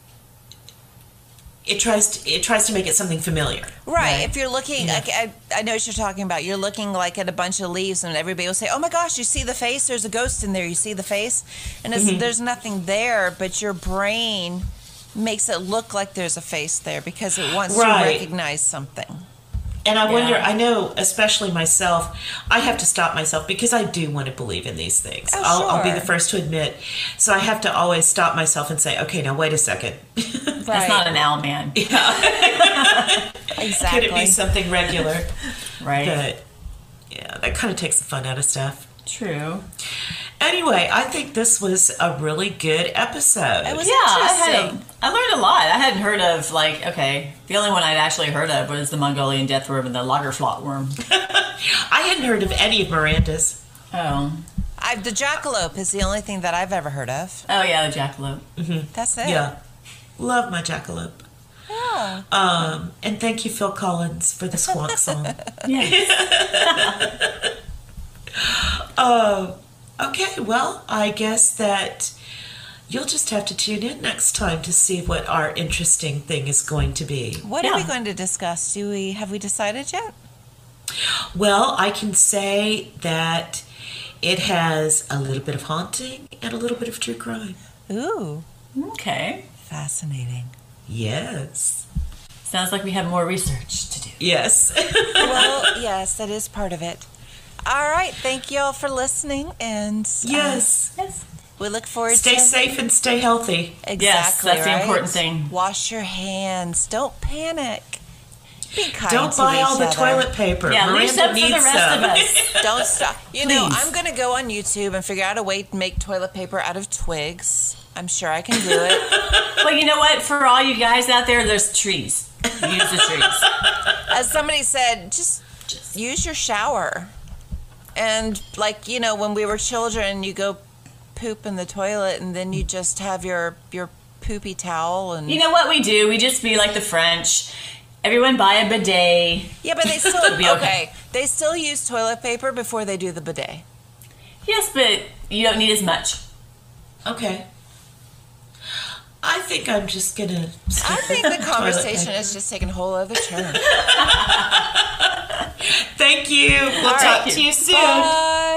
it tries to make it something familiar. Right. If you're looking, like, I know what you're talking about. You're looking like at a bunch of leaves, and everybody will say, "Oh my gosh, you see the face? There's a ghost in there. You see the face?" And there's nothing there, but your brain makes it look like there's a face there because it wants to recognize something. And I wonder, I know, especially myself, I have to stop myself because I do want to believe in these things. I'll be the first to admit. So I have to always stop myself and say, okay, now wait a second. That's not an owl man. Exactly. Could it be something regular? Right. But, yeah, that kind of takes the fun out of stuff. True. Anyway, I think this was a really good episode. It was Yeah, I learned a lot. I hadn't heard of, the only one I'd actually heard of was the Mongolian death worm and the Lagerflot worm. I hadn't heard of any of Miranda's. Oh. The jackalope is the only thing that I've ever heard of. Oh, yeah, the jackalope. That's it. Yeah. Love my jackalope. Yeah. And thank you, Phil Collins, for the squawk song. Yes. Okay, well, I guess that you'll just have to tune in next time to see what our interesting thing is going to be. What are we going to discuss? Have we decided yet? Well, I can say that it has a little bit of haunting and a little bit of true crime. Ooh. Okay. Fascinating. Yes. Sounds like we have more research to do. Yes. Well, yes, that is part of it. All right. Thank you all for listening. And Yes. Yes. we look forward to... Stay safe and stay healthy. Exactly, Yes, that's the right? important thing. Wash your hands. Don't panic. Be kind Don't to buy each all the other. toilet paper. Yeah, leave Miranda some for the needs rest some. of us. Don't stop. You know, Please. I'm going to go on YouTube and figure out a way to make toilet paper out of twigs. I'm sure I can do it. Well, you know what? For all you guys out there, there's trees. Use the trees. As somebody said, just use your shower. And when we were children, you go poop in the toilet and then you just have your poopy towel. And You know what we do? We just be like the French. Everyone buy a bidet. yeah, but they still It'll be okay. They still use toilet paper before they do the bidet. Yes, but you don't need as much. Okay. I think I'm just going to... I think the conversation is just taking a whole other turn. Thank you. We'll All talk right. to you soon. Bye.